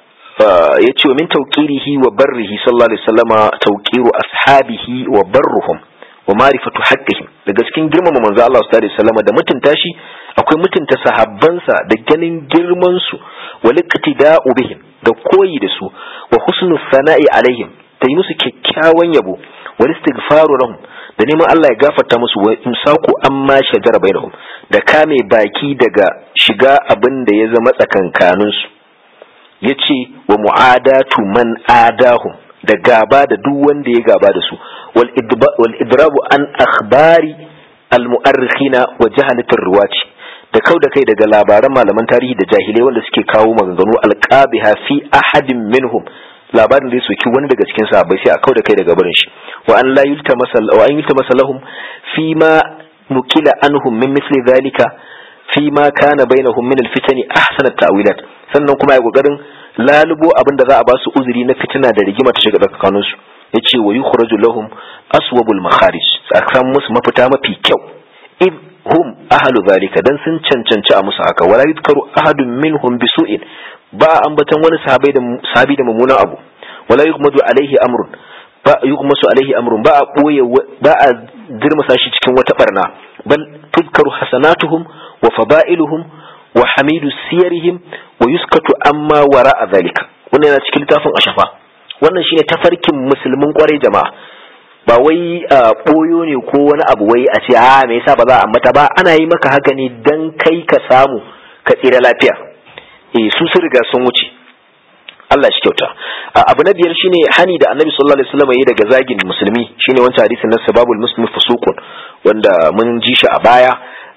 ya ce wa min tauqirihi wa barrihi sallallahu alaihi wasallama tauqiru ashabihi wa barruhum wa ma'rifatu haqqihim, daga cikin girmama manzo Allah sallallahu alaihi wasallama da mutunta shi akwai mutunta sahabbansa da ganin girman su, wa liqtida'u bihim da koyi da su, wa husnu sana'i alaihim da yi musu kyakkyawan yabo, wa istighfaru lahum da neman Allah ya gafarta musu, wa imsaku amma shajara bainahum da kame baki daga shiga abin da ya zama tsakankanin su. Yace wa mu'adatu man adahum da gaba da duk wanda ya gaba da su, wal idrabu an akhbari al mu'arrikhina wa jahalatir ruwaci da kauda kai daga labaran malaman tarihi da jahilai wanda suke kawo maganganu alqabiha fi ahadin minhum, labarin da ya soki wani daga cikin sahabbai sai a kauda kai daga barin shi, wa an la yultamasa wa an yultamasa lahum fi ma nukila anhum min misli dhalika fi ma kana bainahum min al fitani ahsana ta'wilat, sannan kuma ya kokarin lalubo abin da za a ba su uzuri na fitina da rigima ta shiga tsakanin su. Yace wa yukhraju lahum aswabul makharij, sakan musu mafita mafi kyau, id hum ahlu zalika dan sun cancanci a musu haka. Wala yuzkaru ahadun minhum bisu'in, ba ambatan wani sahabi da sahabi da mummunan abu. Wala yughmadu alaihi amrun, ba yughmasu alaihi amrun, ba a boye ba a dirmasa shi cikin wata barna. Bal tudkaru hasanatuhum wa fada'iluhum wa hamidu siyarihim wa yuskatu amma wara'a zalika. Wannan yana cikin littafin Ashafa. Wannan shine tafarkin musulmin kwarai jama'a, ba wai boyo ne ko wani abu wai a ce a me yasa ba za a ambata ba, ana yi maka haka ne dan kai ka samu ka tsira lafiya. Eh su sun riga sun wuce, Allah shi kyauta. Abu na biyar shine hani da Annabi sallallahu alaihi wasallam yayi daga zagin musulmi, shine wancan hadisin na sababul muslimi fusuqun wanda mun ji shi a baya.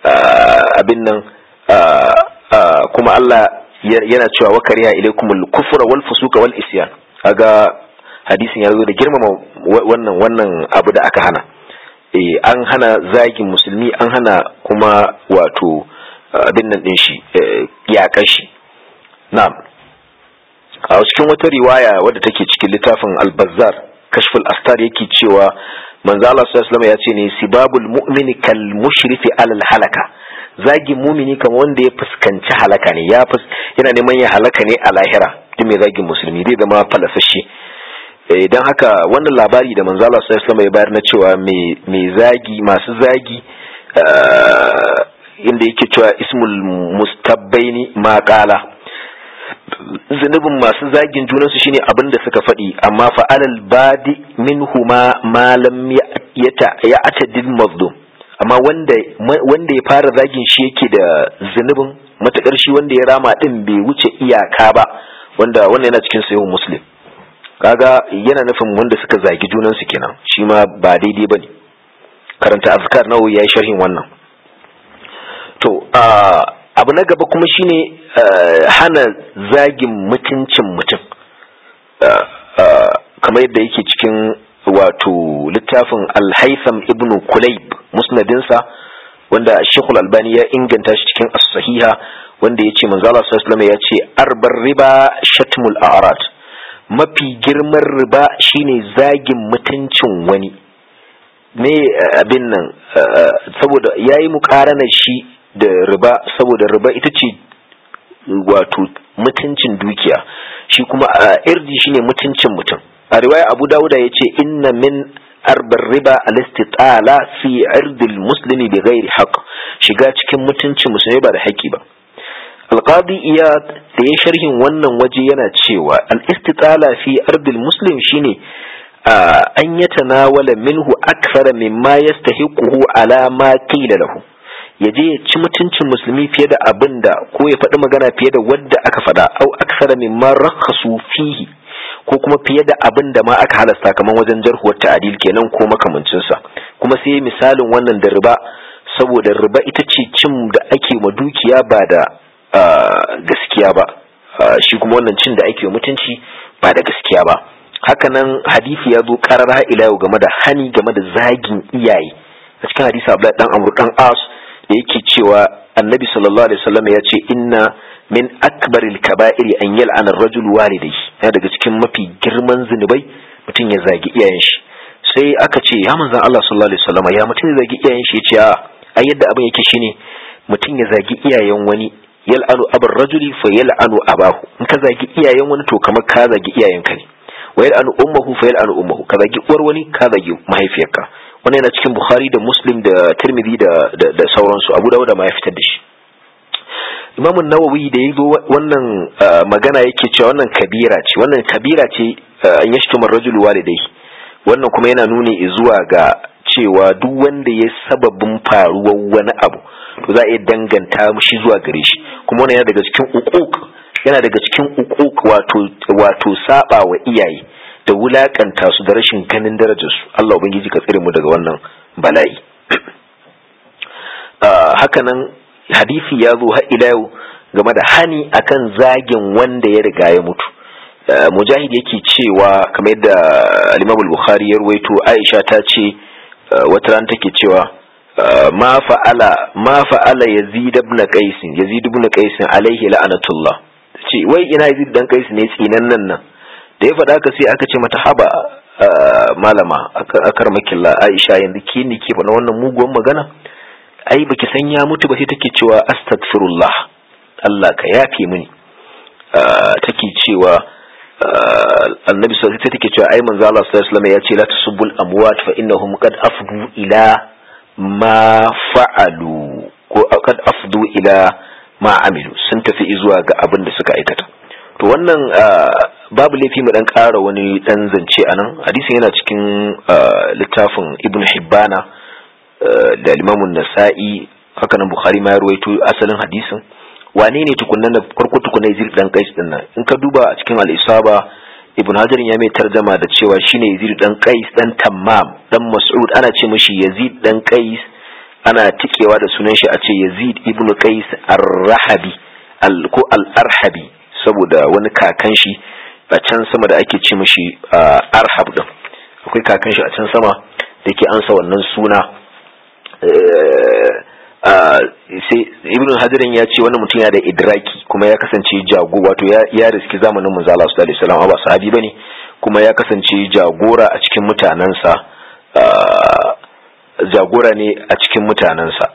Abin nan kuma Allah yana cewa wa kariya ilaikumul kufra wal fusuqa wal isyan, kaga hadisin ya zo da girmama wannan wannan abu da aka hana. Eh an hana zagin musulmi, an hana kuma wato abin nan din shi ya kashi. Na'am, a cikin wata riwaya wadda take cikin littafin Al-Bazzar Kashful Astar yake cewa manzo Allah sallallahu alaihi wasallam ya ce ne sibabul mu'mini kal mushrifi alal halaka, zagin mumini kamar wanda ya fuskanci halaka ne, ya yana neman ya halaka ne a lahira. Duk mai zagin musulmi zai zama falasashe. Idan haka wannan labari da manzo Allah sallallahu alaihi wasallam ya bayar na cewa mai zagi masu zagi inda yake cewa ismul mustabbaini ma qala, zunubin masu zagin junansu shine abin da suka faɗi, amma fa alal badi minhuma ma lam yata ya'tadil mazlum, amma wanda wanda ya fara zagin shi yake da zunubin, matakar shi wanda ya rama din bai wuce iyaka ba, wanda wannan yana cikin sahih Muslim. Kaga yana nufin wanda suka zagi junan su kenan, shi ma ba daidai bane. Karanta azkar nawawi yayi sharhin wannan. To abu na gaba kuma shine hana zagin mutuncin mutum, kamar yadda yake cikin wato littafin Al-Haytham ibn Kulayb musnadinsa, wanda Sheikh Al-Albani ya inganta shi cikin As-Sahiha, wanda yace manzo Allah sallallahu alaihi wasallam yace arbar riba shatmul a'rad, mafi girman riba shine zagin mutuncin wani. Me abin nan saboda yayi muqaranar shi da riba, saboda riba ita ce wato mutuncin dukiya, shi kuma irdi shine mutuncin mutum. A riwaya Abu Dawuda yace inna min arbar riba al-istitala fi irdil muslimi bi ghairi haqq, shiga cikin mutuncin musulmi ba da haƙi ba. Al-Qadi Iyad da ya sharhin wannan waje yana cewa al-istitala fi irdil muslim shine an yatanawala minhu akthara mimma yastahiquhu ala ma qila lahu, yaje ya ci mutuncin musulmi fiye da abinda, ko ya faɗi magana fiye da wadda aka faɗa, au akthara mimma rakhasu fihi, ko kuma fiye da abin da ma aka halasta kamar wajen jarhuwar ta'adil kenan ko makamancinsa. Kuma sai misalin wannan da riba, saboda riba ita ce cin da ake ma dukiya ba da gaskiya ba, shi kuma wannan cin da ake wa mutunci ba da gaskiya ba. Hakanan hadisi ya zo karara ila yau game da hani game da zagin iyaye. A cikin hadisi Abdullahi dan Amr dan As da yake cewa Annabi sallallahu alaihi wasallam ya ce inna min akbaril kaba'iri an yal'ana ar-rajul walidayhi, yana daga cikin mafi girman zinubai mutum ya zagi iyayen shi. Sai aka ce ya manzon Allah sallallahu alaihi wasallam ya mutum ya zagi iyayen shi, yace a ai yadda abin yake shine mutum ya zagi iyayen wani, yal'anu abar rajuli fa yal'anu abahu, in ka zagi iyayen wani to kamar ka zagi iyayenka ne. Wa yal'anu ummuhu fa yal'anu ummuhu, ka zagi uwar wani ka zagi mahaifiyarka. Wannan yana cikin Bukhari da Muslim da Tirmidhi da da sauransu. Abu Dawud ma ya fitar da shi. Imam Nawawi da yazo wannan magana yake cewa wannan kabira ce, wannan kabira ce an yashtu marrajul walidai. Wannan kuma yana nuni zuwa ga cewa duk wanda ya sababin faruwar wani abu to za a iya danganta shi zuwa gare shi. Kuma wannan yana daga cikin uquq, yana daga cikin uquq wato wato saba wa iyaye da wulakanta su da rashin ganin darajar su. Allah ubangiji ka tsire mu daga wannan bala'i. Haka nan hadisi ya zo har ila yau game da hani akan zagin wanda ya riga ya mutu. Mujahid yake cewa kamar yadda al-Imam al-Bukhari ya ruwaito, Aisha ta ce wata ran take cewa ma fa'ala ma fa'ala Yazid ibn Qais Yazid ibn Qais alaihi la'anatullah, ce wai ina Yazid dan Qais ne tsinan nan nan. Da ya faɗa ka sai aka ce mata haba malama akar makilla Aisha, yanzu ke ne ke faɗa wannan muguwan magana? Ai baki san ya mutu ba. Sai take cewa astaghfirullah, Allah ka yafe mini. Take cewa annabi sallallahu alaihi wasallam take cewa ai manzo Allah sallallahu alaihi wasallam ya ce la tusubbul amwat fa innahum qad afdu ila ma fa'alu, ko qad afdu ila ma amilu, sun tafi zuwa ga abin da suka aikata. To wannan babu laifi mu dan ƙara wani dan zance anan. Hadisin yana cikin littafin Ibn Hibbana da Imam An-Nasa'i, haka nan Bukhari ma ya ruwaito asalin hadisin. Wane ne tukunnan da farko tukunna Yazid dan Qais din nan? In ka duba a cikin Al-Isaba, Ibn Hajar ya mai tarjuma da cewa shine Yazid dan Qais dan Tammam dan Mas'ud, ana ce mishi Yazid dan Qais, ana tikewa da sunan shi a ce Yazid ibn Qais Ar-Rahabi al ko Al-Arhabi, saboda wani kakan shi a can sama da ake ce mishi Arhab din. Akwai kakan shi a can sama da yake ansa wannan suna. Sai Ibn Hajarin ya ce wannan mutum ya da idraki, kuma ya kasance jago, wato ya riski zamanin manzo Allah sallallahu alaihi wasallam, ba sahabi bane, kuma ya kasance jagora a cikin mutanansa, jagora ne a cikin mutanansa.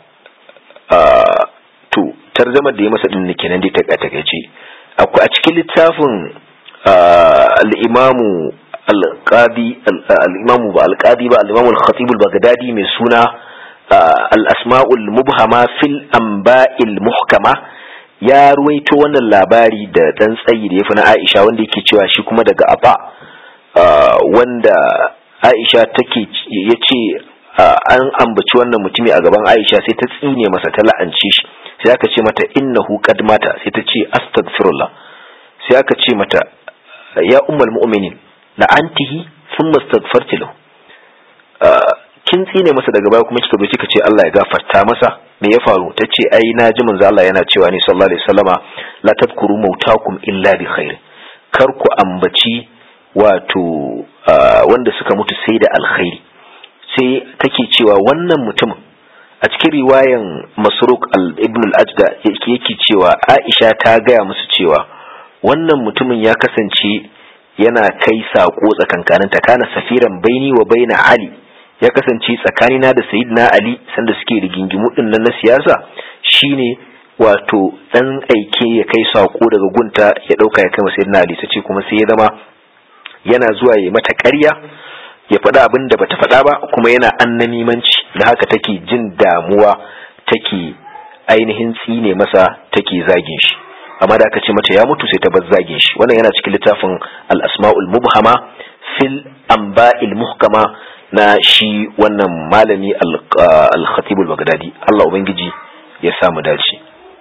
To tarjumar da ya masa din kenan dai ta takeice. Akwai a cikin littafin al-Imamu al-Qadi al-Imamu ba al-Qadi ba al-Imamu al-Khatib al-Baghdadi mai suna al-Asma'ul Mubhama fil Anba'il Muhkama, ya ruwaito wannan labari da dan tsayi da yafi na Aisha, wanda yake cewa shi kuma daga Aba, wanda Aisha take yace an ambaci wannan mutumi a gaban Aisha sai ta tsine masa ta la'ance shi sai aka ce mata innahu qad mata sai ta ce astaghfirullah sai aka ce mata ya ummul mu'minin la'antihi thumma astaghfarti lahu kin tsine masa daga baya kuma kika zo kika ce Allah ya gafarta masa me ya faru tace ai na ji manzo Allah yana cewa ni sallallahu alaihi wasallama la tadhkuru mautakum illa bi khair kar ku ambaci wato wanda suka mutu sai da alkhairi sai take cewa wannan mutumin a cikin riwayan Masruq ibn al-Ajda yake cewa Aisha ta gaya musu cewa wannan mutumin ya kasance yana kai sako tsakankaninta kana safiran baini wa baina Ali ya kasance tsakanina da Sayyidina Ali sanda suke rigingimu din nan na siyasa shine wato dan aike ya kai sako daga gunta ya dauka ya kai masa Sayyidina Ali tace kuma sai ya zama yana zuwa ya mata ƙarya ya faɗa abin da bata faɗa ba kuma yana annamimanci da haka take jin damuwa take ainihin tsine masa take zagin shi amma da aka ce mata ya mutu sai ta bar zagin shi wannan yana cikin littafin al-asma'ul mubhama fil anba'il muhkama na shi wannan malami al-khatib al-baghdadi Allah ubangiji ya samu dace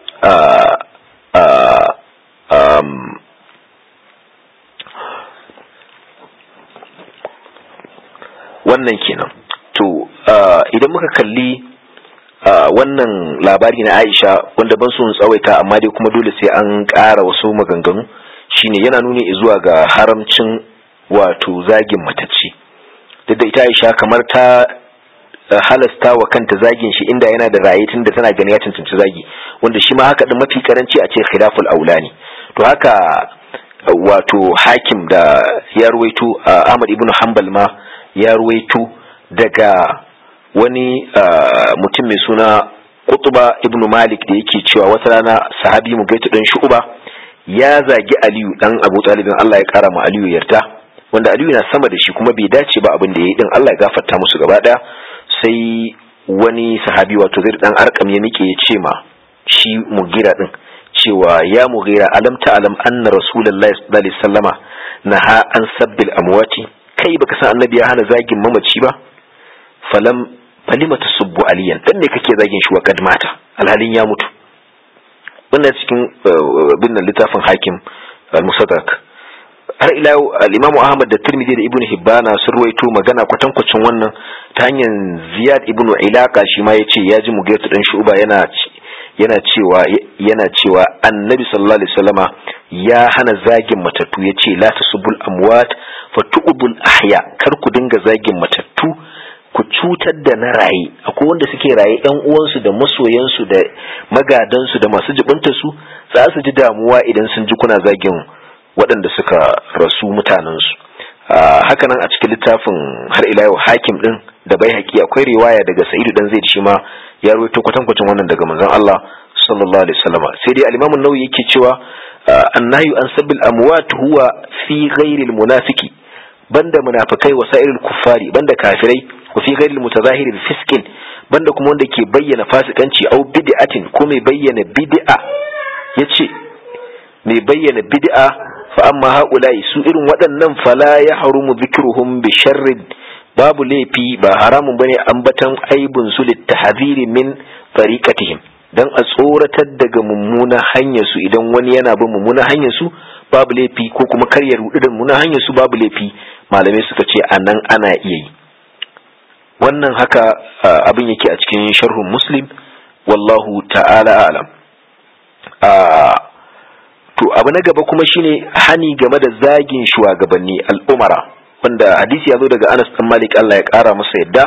wannan kenan to idan muka kalli wannan labari na Aisha wanda ban so in tsawaita amma dai kuma dole sai an ƙara wasu maganganu shine yana nuni zuwa ga haramcin wato zagin matacce duk da ita Aisha kamar ta halasta wa kanta zagin shi inda yana da raye tunda tana gani ya cancanci zagi wanda shi ma haka din mafi karanci a ce khilaful aulani to haka wato hakim da ya ruwaito Ahmad ibn Hanbal ma ya ruwaito daga wani mutum mai suna Qutba ibn Malik da yake cewa wata rana sahabi Mugaitu dan Shu'ba ya zagi Aliyu dan Abu Talib Allah ya kara ma Aliyu yarda wanda Aliyu na sama da shi kuma bai dace ba abin da yayi din Allah ya gafarta musu gaba daya sai wani sahabi wato Zaid dan Arqam ya mike ya ce ma shi Mugira din cewa ya Mugira alam ta alam anna Rasulullahi sallallahu alaihi wasallama naha an sabbil amwati kai baka san annabi ya hana zagin mamaci ba falam falima tasubbu aliyan dan ne kake zagin shi wa kad mata alhalin ya mutu wannan cikin binnan littafin hakim al-musaddaq har ila al-imam Ahmad da Tirmidhi da Ibn Hibban sun ruwaito magana kwatankwacin wannan ta hanyar Ziyad ibn Ilaqa shi ma yace ya ji Mughayth dan Shu'ba yana yana cewa yana cewa annabi sallallahu alaihi wasallama ya hana zagin matattu yace la tasubul amwat fatu'bul ahya kar ku dinga zagin matattu ku cutar da na raye akwai wanda suke raye ɗan uwansu da masoyansu da magadansu da masu jibinta su za su ji damuwa idan sun ji kuna zagin waɗanda suka rasu mutanensu haka nan a cikin littafin har ila yau hakim din da Baihaqi akwai riwaya daga Sa'idu dan Zaid shi ma ya rawaito kwatankwacin wannan daga manzon Allah sallallahu alaihi wasallam sai dai al-Imam an-Nawawi yake cewa annahyu an sabbil amwat huwa fi ghairi al-munafiqi banda munafikai wa sa'irul kuffari banda kafirai wa fi ghairi al-mutazahiri al-fisqin banda kuma wanda ke bayyana fasikanci au bid'atin ko mai bayyana bid'a yace mai bayyana bid'a fa amma haula'i su irin waɗannan fala ya harumu dhikruhum bi sharri babu laifi ba haramun bane ambatan aibun su littahdhiri min tariqatihim dan a tsoratar daga mummuna hanyar su idan wani yana bin mummuna hanyar su babu laifi ko kuma kar ya rudu da mummuna hanyar su babu laifi malamai suka ce anan ana iya yi wannan haka abin yake a cikin sharhun Muslim wallahu ta'ala a'lam to abu na gaba kuma shine hani game da zagin shugabanni al'umara wanda hadisi ya zo daga Anas bin Malik Allah ya kara masa yadda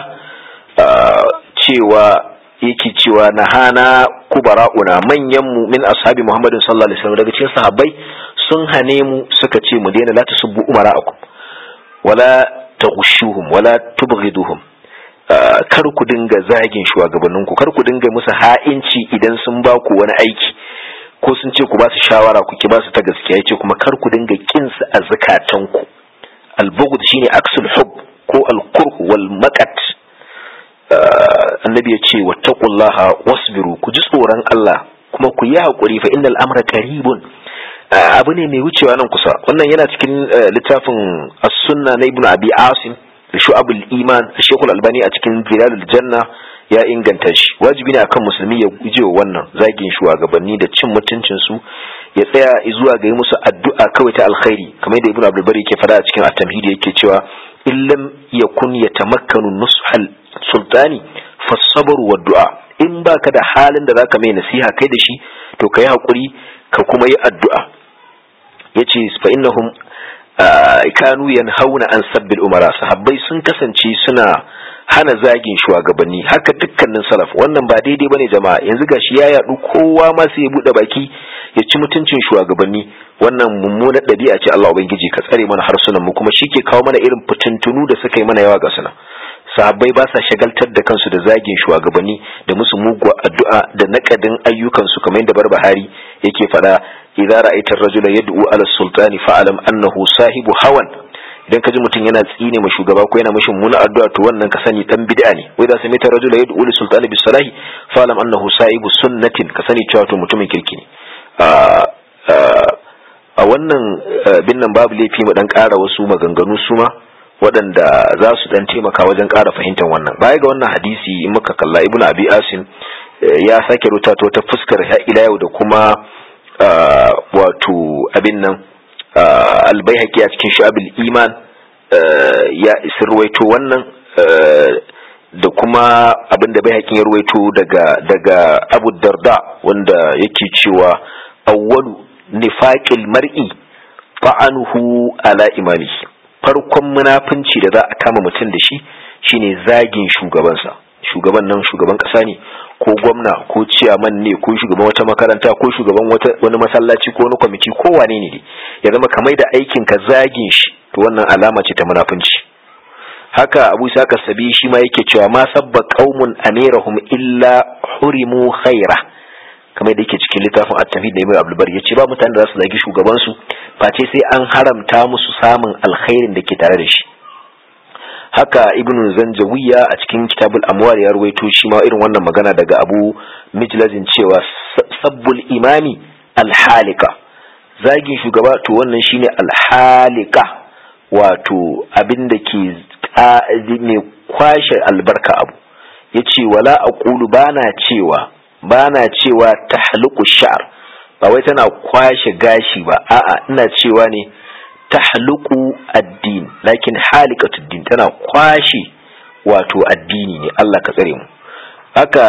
cewa yake cewa nahana kubara'una manyan mu min ashabi Muhammadin sallallahu alaihi wasallam daga cikin sahabbai sun hane mu suka ce mu daina la tasubbu umara'akum wala taghushuhum wala tubghiduhum kar ku dinga zagin shugabanninku kar ku dinga musu ha'inci idan sun ba ku wani aiki ko sun ce ku ba su shawara ku ki ba su ta gaskiya yace kuma kar ku dinga kin su a zakatanku al-bughd shine aksul hub ko al-kurh wal maqat annabi yace wattaqullaha wasbiru ku ji tsoron Allah kuma ku yi hakuri fa innal amra qaribun abu ne mai wucewa nan kusa wannan yana cikin littafin as-sunna na ibnu abi asim shu'abul iman Sheikhul Albani a cikin Zilalul Janna ya inganta shi. Wajibi ne akan musulmi ya guje wannan zagin shugabanni da cin mutuncin su, ya tsaya zuwa ga yi musu addu'a kawai ta alkhairi, kamar da Ibn Abdul Bari yake fada a cikin at-Tamhid yake cewa illam yakun yatamakkanu nushal sultani fasabr wa du'a. In baka da halin da zaka mai nasiha kai da shi, to kai hakuri ka kuma yi addu'a. Yace fa innahum kanu yanhauna an sabbil umara, sahabbai sun kasance suna hana zagin shugabanni, haka dukkanin salaf. Wannan ba daidai bane jama'a, yanzu gashi ya yadu kowa ma sai ya bude baki ya ci mutuncin shugabanni. Wannan mummunar dabi'a ce, Allah ubangiji ka tsare mana harsunan mu, kuma shike kawo mana irin fitintunu da suka yi mana yawa ga suna. Sahabbai ba sa shagaltar da kansu da zagin shugabanni da musu muguwa addu'a da nakadin ayyukansu, kamar yadda Barbahari yake fada, idza ra'aita ar-rajula yad'u 'ala as-sultani fa'alam annahu sahibu hawan. Idan ka ji mutum yana tsine ma shugaba ko yana mishi muna addu'a, to wannan ka sani dan bid'a ne. Wa idza sami'ta ar-rajula yad'u lis-sultani bis-salahi fa'alam annahu sahibu sunnatin, ka sani cewa to mutumin kirki ne. A wannan binnan babu laifi mu dan ƙara wasu maganganu suma waɗanda za su dan taimaka wajen ƙara fahimtar wannan. Baya ga wannan hadisi, in muka kalla Ibn Abi Asim ya sake rutato ta fuskar ila yau da kuma wato abin nan Al-Baihaqi a cikin Shu'abul Iman ya isirwaito wannan, da kuma abinda Baihaqi ya ruwaito daga daga Abu Darda, wanda yake cewa awwalu nifaqil mar'i fa'anuhu ala imanihi. Farkon munafunci da za a kama mutum da shi shine zagin shugabansa. Shugaban nan shugaban kasa ne, ko gwamna, ko ciyaman ne, ko shugaban wata makaranta, ko shugaban wata wani masallaci, ko wani kwamiti, ko wane ne, ya zama kamar da aikin ka zagin shi, to wannan alama ce ta munafunci. Haka Abu Isa Kasabi shi ma yake cewa ma sabba qaumun amirahum illa hurimu khaira, kamar da yake cikin littafin at-Tamhid da Ibn Abdul Bar, yace ba mutanen da za su zagi shugaban su face sai an haramta musu samun alkhairin da ke tare da shi. Haka Ibn Zanjawiya a cikin Kitabul Amwal ya ruwaito shi ma irin wannan magana daga Abu Mijlazin cewa sabbul imami alhalika, zagin shugaba to wannan shine alhalika, wato abin da ke ne kwashe albarka abu. Yace wala aqulu bana cewa bana cewa tahluqu sha'r, ba wai tana kwashe gashi ba, a'a ina cewa ne tahluqu ad-din, lakin halikatu ad-din, tana kwashe wato addini ne. Allah ka tsare mu. Haka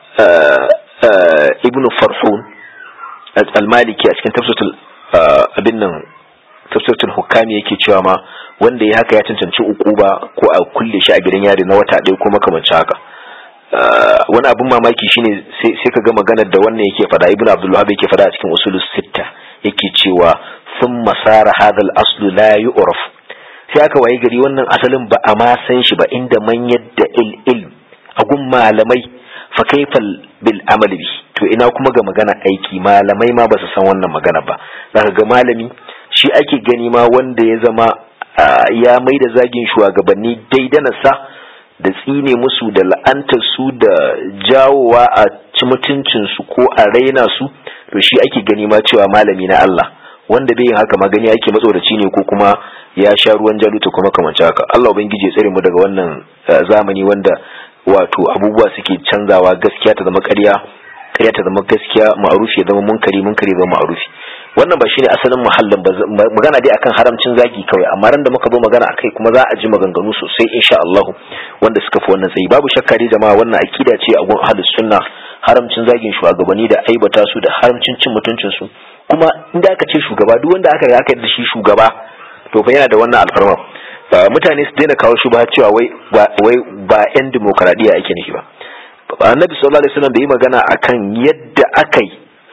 Ibn Farhun al-Maliki a cikin tafsirul abin nan tafsirul hukami yake cewa ma wanda ya haka ya cancanci ukuba ko a kulle shi a gidan yari na wata ɗaya ko makamancin haka. Wani abin mamaki shine sai ka ga maganar da wannan yake fada, Ibn Abdul Wahhab yake fada a cikin usulus sitta, yake cewa thumma sara hadha al-aslu la yu'raf. Sai aka waye gari wannan asalin ba a ma san shi ba, inda man yadda ilm a gun malamai, fa kayfal bil amali bi, to ina kuma ga magana aiki, malamai ma ba su san wannan magana ba. Zaka ga malami shi ake gani ma wanda ya zama ya mai da zagin shugabanni daidanarsa da tsine musu da la'antar su da jawowa a ci mutuncin su ko a raina su, to shi ake gani ma cewa malami na Allah. Wanda bai yin haka magani ake matsoraci ne ko kuma ya sha ruwan jaluta kuma kamar haka. Allah ubangiji ya tsare mu daga wannan zamani wanda wato abubuwa suke canzawa, gaskiya ta zama ƙarya, ƙarya ta zama gaskiya, ma'rufi ya zama munkari, munkari ya zama ma'rufi. Wannan ba shine asalin muhallin magana dai akan haramcin zagi kawai, amma ran da muka zo magana akai kuma za a ji maganganu sosai insha Allah wanda suka fi wannan tsayi. Babu shakka dai jama'a, wannan akida ce a gun ahlus sunna, haramcin zagin shugabanni da aibata su da haramcin cin mutuncin su. Kuma inda aka ce shugaba, duk wanda aka aka da shi shugaba, to fa yana da wannan alfarma. Ba mutane su daina kawo shi ba cewa wai wai ba yan demokradiya ake nufi ba. Annabi sallallahu alaihi wasallam da yi magana akan yadda akai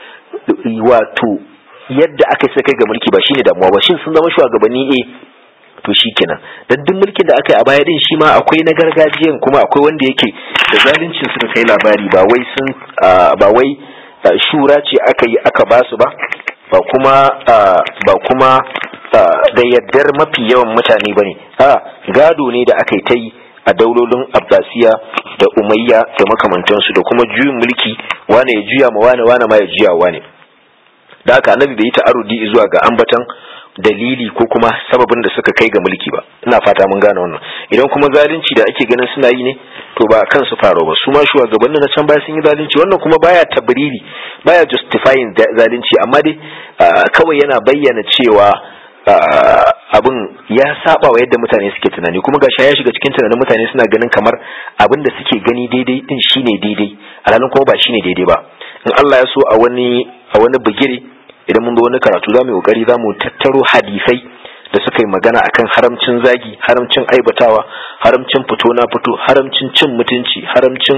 wato yadda aka sai kai ga mulki ba shine damuwa ba, shin sun zama shugabanni eh to shikenan. Dan duk mulkin da aka yi a baya din shi ma akwai na gargajiyan, kuma akwai wanda yake da zaluncin su da kai labari, ba wai sun ba wai shura ce aka yi aka ba su ba, ba kuma ba kuma da yaddar mafi yawan mutane bane, a gado ne da aka yi ta yi a daulolin Abbasiya da Umayya da makamantansu, da kuma juyin mulki, wane ya juya ma wane, wane ma ya juya wane. Da haka annabi bai yi ta'arudi zuwa ga ambatan dalili ko kuma sababin da suka kai ga mulki ba. Ina fata mun gane wannan. Idan kuma zalunci da ake ganin suna yi ne to ba kan su faro ba, su ma shugabannin na can baya sun yi zalunci, wannan kuma baya tabriri baya justifying zalunci, amma dai kawai yana bayyana cewa abin ya saba wa yadda mutane suke tunani, kuma gashi ya shiga cikin tunanin mutane suna ganin kamar abin da suke gani daidai din shine daidai, alhalin kuma ba shine daidai ba. In Allah ya so a wani a wani bigire idan mun zo wani karatu za mu yi kokari za mu tattaro hadisai da suka yi magana akan haramcin zagi, haramcin aibatawa, haramcin fito na fito, haramcin cin mutunci, haramcin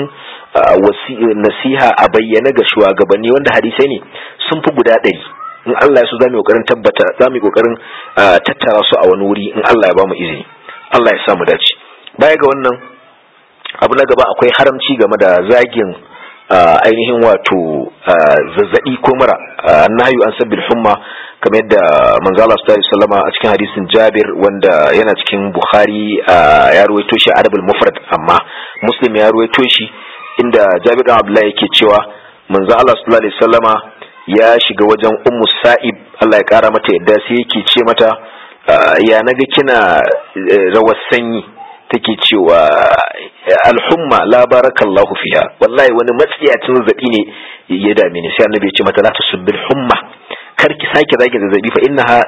nasiha a bayyana ga shugabanni, wanda hadisai ne sun fi guda ɗari. In Allah ya so za mu yi kokarin tabbata za mu yi kokarin tattara su a wani wuri in Allah ya ba mu izini. Allah ya sa mu dace. Baya ga wannan abu na gaba akwai haramci game da zagin ainihin wato zazzabi ko mura, nahyu an sabbil humma, kamar yadda manzo Allah sallallahu alaihi wasallam a cikin hadisin Jabir wanda yana cikin Bukhari ya ruwaito shi a Adabul Mufrad, amma Muslim ya ruwaito shi inda Jabir bin Abdullah yake cewa manzo Allah sallallahu alaihi wasallama ya shiga wajen Ummu Sa'ib, Allah ya kara mata yadda, sai yake ce mata ya naga kina rawar sanyi, take cewa alhumma la barakallahu fiha, wallahi wani matsiyacin zazzabi ne ya dame ni. Sai annabi ya ce mata la tusbil humma, kar ki sake zage zazzabi, fa innaha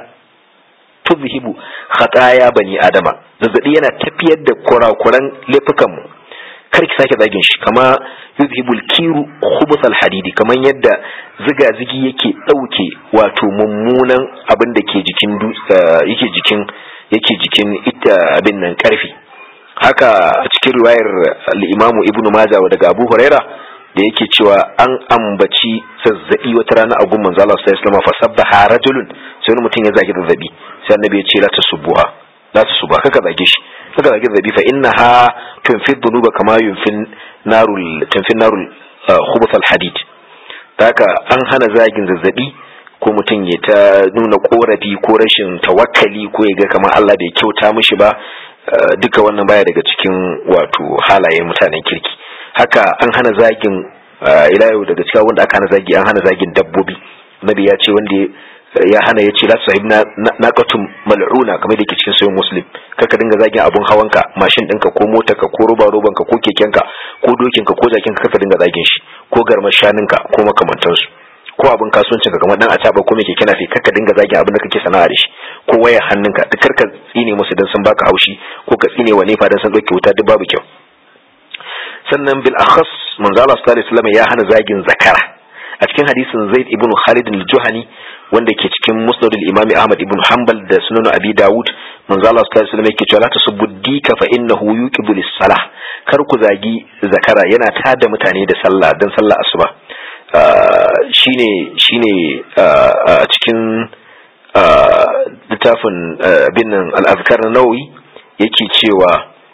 tuzhibu khataya bani adama, zazzabi yana tafiyar da kurakuran laifukan mu, kar ki sake zagin shi. Kama yuzhibul kiru khubus alhadidi, kaman yadda ziga zigi yake dauke wato mummunan abin da ke jikin yake jikin yake jikin ita abin nan karfi. Haka a cikin riwayar al-Imam Ibn Majah daga Abu Huraira da yake cewa an ambaci zazzabi wata rana a gun manzo Allah sallallahu alaihi wasallam, fa sabbaha rajulun, sai wani mutum ya zagi zazzabi, sai annabi ya ce la tasubbuha, la tasubbuha, kaka zage shi, kaka zage zazzabi, fa innaha tunfi dhunuba kama yunfin narul tunfi narul khubuth al-hadid. Haka an hana zagin zazzabi ko mutum ya ta nuna korafi ko rashin tawakkali ko ya ga kamar Allah bai kyauta mishi ba, duka wannan baya daga cikin wato halayen mutanen kirki. Haka an hana zagin ila yau daga cikin wanda aka hana zagi, an hana zagin dabbobi. Nabi ya ce wanda ya hana ya ce la sahibna naqatum mal'una, kamar da yake cikin sahih Muslim, kaka dinga zagin abun hawanka, mashin ɗinka ko motarka ko roba robanka ko kekenka ko dokinka ko jakinka, kaka dinga zagin shi, ko garmar shanunka ko makamantansu, ko abin kasuwancin ka kamar dan ataba ko me keke nafi, kaka dinga zagin abin da kake sana'a da shi, ko wayar hannunka duk karka tsine musu dan sun baka haushi, ko ka tsine wa nefa dan sun dauke wuta, duk babu kyau. Sannan bil akhas manzo Allah sallallahu alaihi wasallam ya hana zagin zakara. A cikin hadisin Zaid ibn Khalid al-Juhani wanda ke cikin Musnad al-Imam Ahmad ibn Hanbal da Sunan Abi Dawud, manzo Allah sallallahu alaihi wasallam yake cewa la tasubbu dika fa innahu yuqibu lis-salah, kar ku zagi zakara, yana tada mutane da sallah dan sallah asuba. shine shine a cikin littafin bin al-azkar na Nawawi yake cewa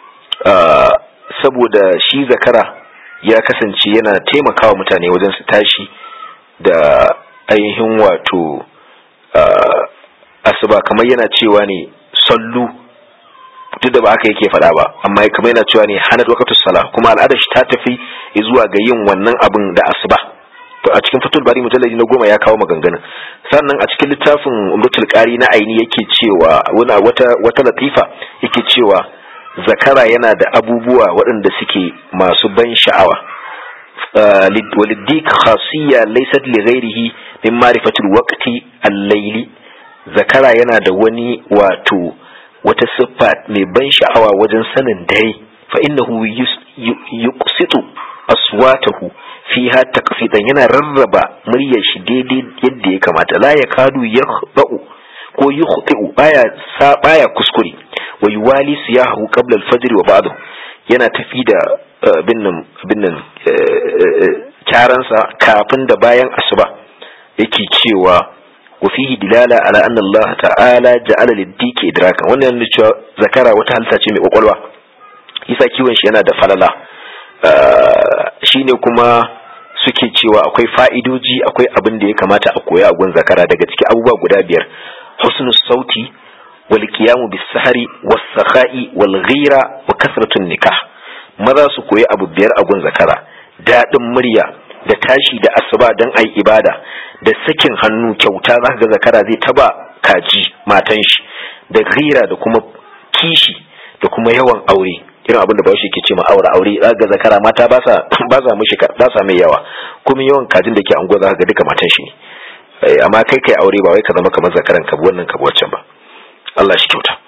saboda shi zakara ya kasance yana taimakawa mutane wajen su tashi da ainihin wato asuba, kamar yana cewa ne sallu, duk da ba haka yake faɗa ba, amma kamar yana cewa ne hanat waqtus salah, kuma al'adar shi ta tafi zuwa ga yin wannan abin da asuba. To a cikin Fathul Bari mujalladi na goma ya kawo maganganun. Sannan a cikin littafin Umdatul Qari na Aini yake cewa wata wata latifa yake cewa zakara yana da abubuwa waɗanda suke masu ban sha'awa. Waliddik khasiyya laysat li ghairihi min ma'rifatil waqti al-layli. Zakara yana da wani wato wata siffa mai ban sha'awa wajen sanin dare, fa innahu yuqsitu aswatahu fiha takfitan, yana rarraba muryar shi daidai yadda ya kamata, la yakadu yakhda'u ko yukhti'u, baya sa baya kuskure, wa yuwali siyahu qabla al-fajr wa ba'dahu, yana tafi da binnan binnan karansa kafin da bayan asuba. Yake cewa wa fihi dilala ala anna Allah ta'ala ja'ala lid-diki idrakan, wannan ne cewa zakara wata halitta ce mai kokolwa, yasa kiwon shi yana da falala. Shine kuma suke cewa akwai fa'idoji, akwai abin da ya kamata a koya a gun zakara, daga ciki abubuwa guda biyar: husnus sauti wal qiyamu bis sahari was sakha'i wal ghira wa kasratun nikah. Maza su koyi abu biyar a gun zakara: dadin murya, da tashi da asuba dan ai ibada, da sakin hannu kyauta. Zaka ga zakara zai taba kaji matan shi da ghira da kuma kishi da kuma yawan aure irin abin da ba shi ke ce ma aure aure ga zakara mata ba sa ba sa mishi ba sa mai yawa kuma yawan kajin da ke anguwa za ka ga duka matan shi ne amma kai kai aure ba wai ka zama kamar zakaran ka wannan ka wancan ba Allah shi kyauta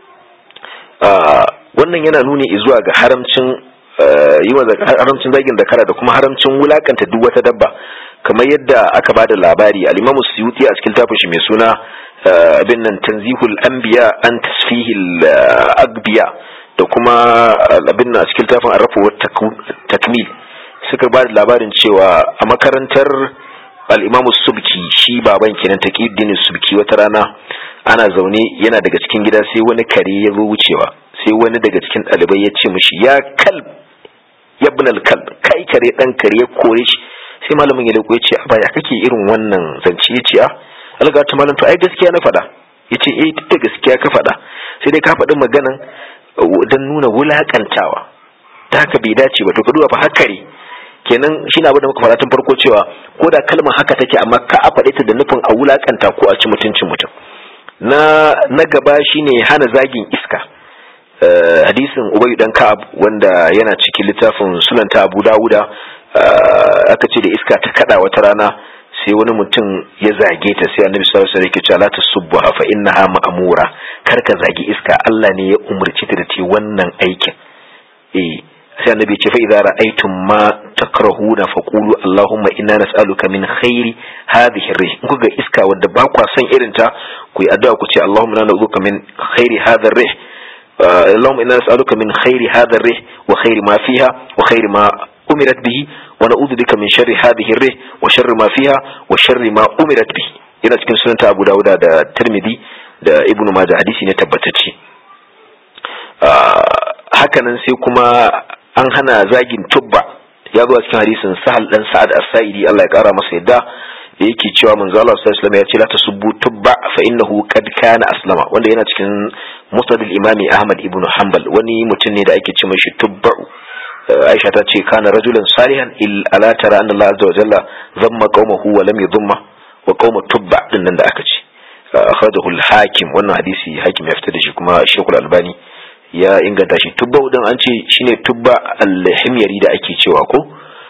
wannan yana nuni zuwa ga haramcin yi wa haramcin zagin zakara da kuma haramcin wulakanta duk wata dabba kamar yadda aka bada labari al-Imam Suyuti a cikin tafin shi mai suna abin nan Tanzihul Anbiya an Tasfihil Agbiya da kuma abin nan a cikin tafin Ar-Rafu wa Takmil suka bada labarin cewa a makarantar al-Imam Subki shi baban kenan Taqiyuddin Subki wata rana ana zaune yana daga cikin gida sai wani kare ya zo wucewa sai wani daga cikin ɗalibai ya ce mishi ya kalb ibn al-kalb kai kare dan kare ya kore shi sai malamin ya leko ya ce ba ya kake irin wannan zance ya ce a alga ta malam to ai gaskiya na faɗa ya ce eh ta gaskiya ka faɗa sai dai ka faɗi maganan don nuna wulakantawa ta haka bai dace ba to ka duba fa hakari kenan shi na abin da muka faɗa tun farko cewa ko da kalmar haka take amma ka a faɗe ta da nufin a wulakanta ko a ci mutuncin mutum na na gaba shine hana zagin iska Uh, hadisin Ubay dan Ka'ab wanda yana cikin littafin Sunan ta Abu Dawuda uh, aka ce da iska ta kada wata rana sai wani mutum ya zage ta sai Annabi sallallahu alaihi wasallam ya ce la tasubbuha fa innaha ma'mura kar ka zagi iska Allah ne ya umurci ta da ce wannan aikin eh sai Annabi ya ce fa idza ra'aytum ma takrahuna faqulu Allahumma inna nas'aluka min khairi hadhihi ar-rih in kuga iska wanda ba kwa son irin ta ku yi addu'a ku ce Allahumma inna na'udhuka min khairi hadha ar-rih اللهم إنا نسألك من خير هذا الريح وخير ما فيها وخير ما أمرت به ونعوذ بك من شر هذه الريح وشر ما فيها وشر ما أمرت به yana cikin sunan Abu Dawud da Tirmidhi da Ibn Majah hadisi ne tabbatacce hakanan sai kuma an hana zagin tubba ya zo a cikin hadisin Sahal dan Sa'ad As-Sa'idi Allah ya kara masa yadda yake cewa manzo Allah sallallahu alaihi wasallam ya ce la tasubbu tubba fa innahu qad kana aslama wanda yana cikin musnad al-imam Ahmad ibn Hanbal wani mutum ne da ake ce mashi tubba Aisha ta ce kana rajulan salihan il ala tara anna Allah azza wa jalla zamma qaumahu wa lam yadhumma wa qauma tubba din nan da aka ce akhrajahu al-hakim wannan hadisi hakim ya fitar da shi kuma Sheikhul Albani ya inganta shi tubba din an ce shine tubba al-himyari da ake cewa ko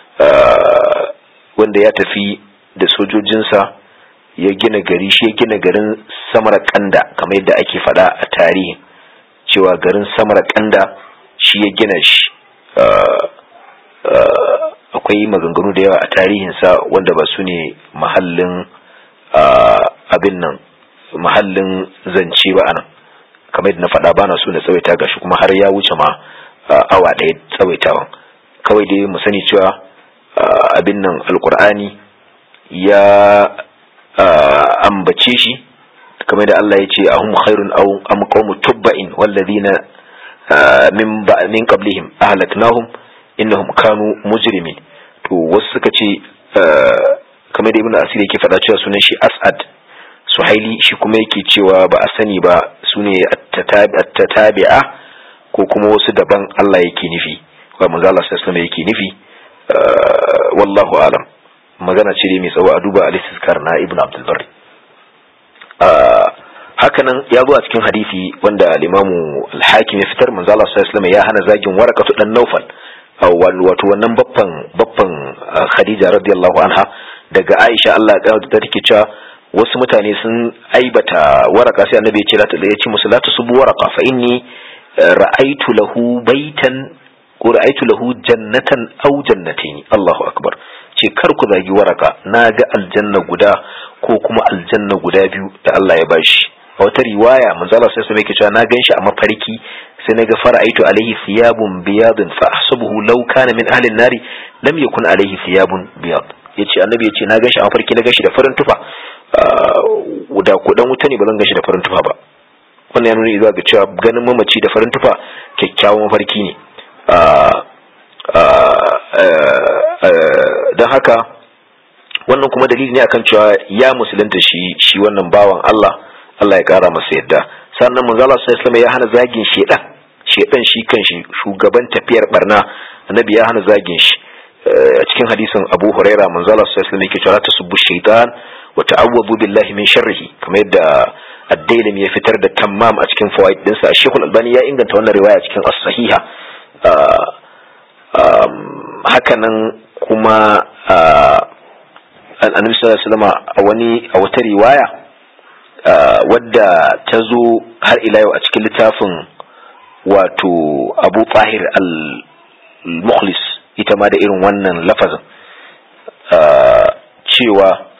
wanda ya tafi da sojojinsa ya gina gari shi ya gina garin Samarkanda kamar yadda ake faɗa a tarihi cewa garin Samarkanda shi ya gina shi akwai maganganu da yawa a tarihinsa wanda ba su ne mahallin abin nan mahallin zance ba anan kamar yadda na faɗa ba na so na tsawaita gashi kuma har ya wuce ma awa ɗaya tsawaitawan kawai dai mu sani cewa abin nan alkur'ani ya ambace shi kamar da Allah ya ce ahum khairun aw am qawmu tubba'in walladhina min min qablihim ahlaknahum innahum kanu mujrimin to wasu suka ce kamar da ibnu asir yake faɗa cewa sunan shi As'ad Suhaili shi kuma yake cewa ba a sani ba sune at-tatabi'a ko kuma wasu daban Allah yake nufi wa manzo Allah sallallahu alaihi wasallam yake nufi wallahu a'lam magana ce dai mai tsawo a duba al-istizkar na Ibn Abdul Barri hakanan ya zo a cikin hadisi wanda al-Imam al-Hakim ya fitar manzo Allah sallallahu alaihi wasallam ya hana zagin Waraqatu dan Nawfal wato wannan baffan baffan Khadija radiyallahu anha daga Aisha Allah ya da take cewa wasu mutane sun aibata Waraqa sai Annabi ya ce lata ya ce musu la tusubu Waraqa fa inni ra'aytu lahu baitan ko ra'aytu lahu jannatan aw jannatayn Allahu akbar ce kar ku zagi Waraka na ga aljanna guda ko kuma aljanna guda biyu da Allah ya bashi a wata riwaya manzo Allah sai sai yake cewa na ganshi a mafarki sai naga fara'aitu alaihi thiyabun biyadun fa ahsabuhu law kana min ahli an-nari lam yakun alaihi thiyabun biyad yace annabi yace na ganshi a mafarki na ganshi da farin tufa da kudan wuta ne ba zan ganshi da farin tufa ba wannan ya nuna zuwa ga cewa ganin mamaci da farin tufa kyakkyawan mafarki ne don haka wannan kuma dalili ne akan cewa ya musulunta shi shi wannan bawan Allah Allah ya kara masa yadda sannan manzo Allah sallallahu alaihi wasallam ya hana zagin shedan shedan shi kanshi shugaban tafiyar barna annabi ya hana zagin shi a cikin hadisin Abu Huraira manzo Allah sallallahu alaihi wasallam yake cewa tasubbu shaytan wa ta'awwadu billahi min sharrihi kamar yadda ad-Dailami ya fitar da Tammam a cikin fawaid dinsa. Sheikh Al-Albani ya inganta wannan riwaya cikin as-sahiha. haka nan kuma annabi sallallahu alaihi wasallam a wani a wata riwaya wadda ta zo har ila yau a cikin littafin wato Abu Tahir al-Mukhlis, ita ma da irin wannan lafazin cewa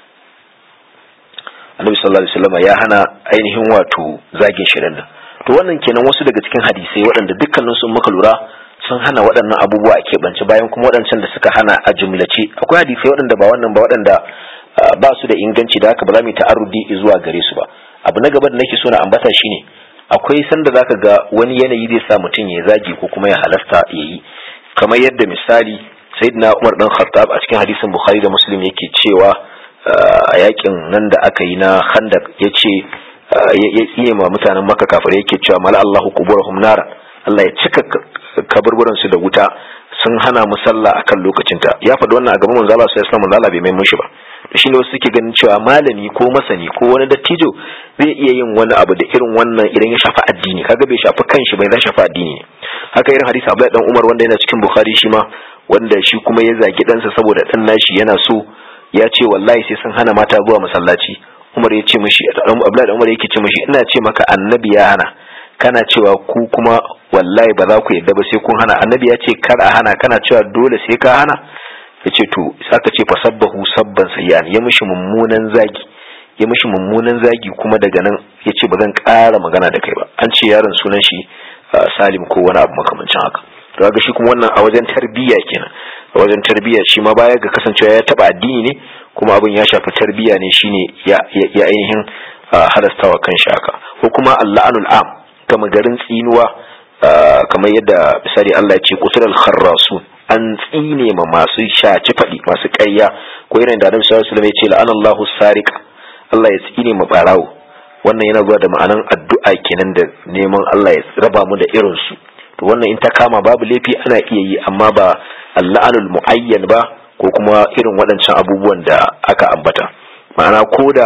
annabi sallallahu alaihi wasallam ya hana ainihin wato zagin shirin nan. To wannan kenan wasu daga cikin hadisai waɗanda dukkanin sun muka lura sun hana waɗannan abubuwa a keɓance, bayan kuma waɗancan da suka hana a jumlace. Akwai hadisai waɗanda ba wannan ba, waɗanda ba su da inganci, da haka ba za mu yi ta'arrudi zuwa gare su ba. Abu na gaba da nake so na ambata shine akwai sanda zaka ga wani yanayi zai sa mutum ya zagi ko kuma ya halasta ya yi, kamar yadda misali sayyidina Umar dan Khattab a cikin hadisin Bukhari da Muslim yake cewa a yakin nan da aka yi na Khandaq yace ya tsiye ma mutanen Makka kafirai yake cewa mala Allahu quburahum nara, Allah ya cika kaburburan su da wuta, sun hana mu sallah akan lokacinta. Ya faɗi wannan a gaban manzo Allah sallallahu alaihi wasallam, Allah bai mai mushi ba. Shine wasu suke ganin cewa malami ko masani ko wani dattijo zai iya yin wani abu da irin wannan idan ya shafi addini, kaga bai shafi kanshi bai zai shafi addini. Haka irin hadisi Abdullahi dan Umar wanda yana cikin Bukhari shi ma, wanda shi kuma ya zagi ɗansa saboda ɗan nashi yana so, ya ce wallahi sai sun hana mata zuwa masallaci. Umar ya ce mishi, Abdullahi dan Umar yake ce mishi, ina ce maka annabi ya hana, kana cewa ku kuma wallahi ba za ku yadda ba sai kun hana. Annabi ya ce kar a hana, kana cewa dole sai ka hana. Ya ce to aka ce fasabbahu sabban sayyan, ya mishi mummunan zagi, ya mishi mummunan zagi kuma daga nan ya ce ba zan ƙara magana da kai ba. An ce yaron sunan shi Salim ko wani abu makamancin haka. To ga shi kuma wannan a wajen tarbiyya kenan, a wajen tarbiyya shi ma baya ga kasancewa ya taba addini ne, kuma abin ya shafi tarbiyya ne, shine ya ya ainihin halastawa kan shi haka. Ko kuma al-la'anul am, kama garin tsinuwa, kamar yadda misali Allah ya ce qutul kharrasun, an tsine ma masu shaci faɗi, masu ƙarya, ko irin da Annabi sallallahu alaihi wasallam ya ce la'anallahu sariqa, Allah ya tsine ma barawo. Wannan yana zuwa da ma'anan addu'a kenan da neman Allah ya raba mu da irin su. To wannan in ta kama babu laifi ana iya yi, amma ba al-la'anul muayyan ba, ko kuma irin waɗancan abubuwan da aka ambata. Ma'ana ko da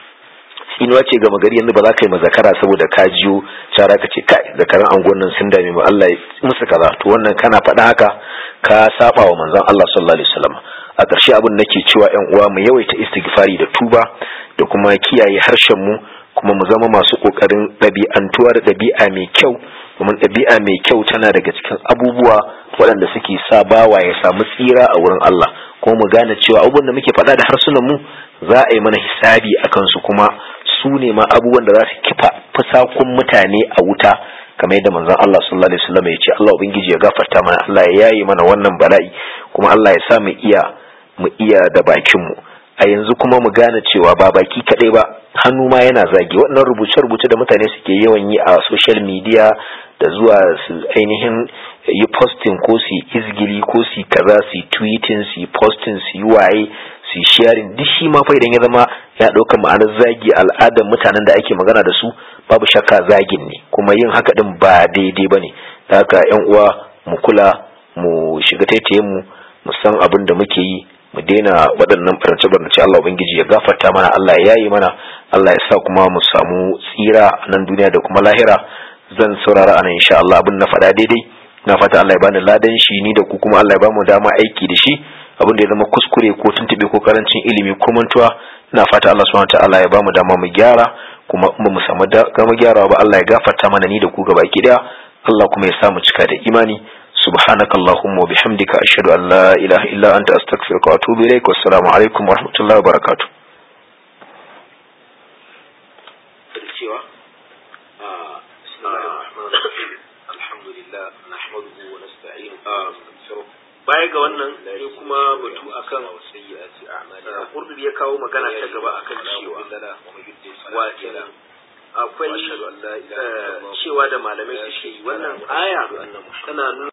tsinuwa ce ga magari yanzu ba za ka yi mazakara saboda ka jiyo cara ka ce kai zakaran angon nan sun dame mu, Allah ya musu kaza. To wannan kana faɗa haka ka saba wa manzon Allah sallallahu alaihi wasallam. A ƙarshe abin nake cewa ƴan uwa mu yawaita istighfari da tuba da kuma kiyaye harshen mu, kuma mu zama masu kokarin ɗabi'antuwa da ɗabi'a mai kyau, domin ɗabi'a mai kyau tana daga cikin abubuwa waɗanda suke sa bawa ya samu tsira a wurin Allah. Kuma mu gane cewa abubuwan da muke faɗa da harsunan mu za a yi mana hisabi a kansu, kuma su ne ma abubuwan da za su kifa fusakun mutane a wuta, kamar yadda manzon Allah sallallahu alaihi wasallam ya ce Allah ubangiji ya gafarta mana, Allah ya yaye mana wannan bala'i, kuma Allah ya sa mu iya mu iya da bakin mu. A yanzu kuma mu gane cewa ba baki kadai ba, hannu ma yana zagi. Waɗannan rubuce-rubuce da mutane suke yawan yi a social media, da zuwa su ainihin yi posting ko su izgili ko su kaza, su tweeting, su posting, su yi waye, su sharing, duk shi ma fa idan ya zama ya ɗauka ma'anar zagi al'adar mutanen da ake magana da su, babu shakka zagin ne, kuma yin haka din ba daidai bane. Da haka ƴan uwa mu kula, mu shiga taitayen mu, mu san abin da muke yi, mu daina waɗannan barnace-barnace. Allah ubangiji ya gafarta mana, Allah ya yayi mana, Allah ya sa kuma mu samu tsira a nan duniya da kuma lahira. Zan saurara anan insha Allah. Abin na faɗa daidai, na fata Allah ya bani ladan shi, ni da ku kuma Allah ya bamu dama aiki da shi. Abin da ya zama kuskure ko tuntube ko karancin ilimi ko mantuwa, ina fata Allah subhanahu wataala ya bamu dama mu gyara, kuma mu samu dama gyarawa ba Allah ya gafarta mana ni da ku gaba ki daya. Allah kuma ya sa mu cika da imani. subhanakallahumma wa bihamdika ashhadu an la ilaha illa anta astaghfiruka wa atubu ilaik. Wassalamu alaikum wa rahmatullahi wa barakatuh. baya ga wannan sai kuma batu akan Qurtubi ya kawo magana ta gaba akan cewa wato akwai cewa da malamai suke yi wannan aya tana nuna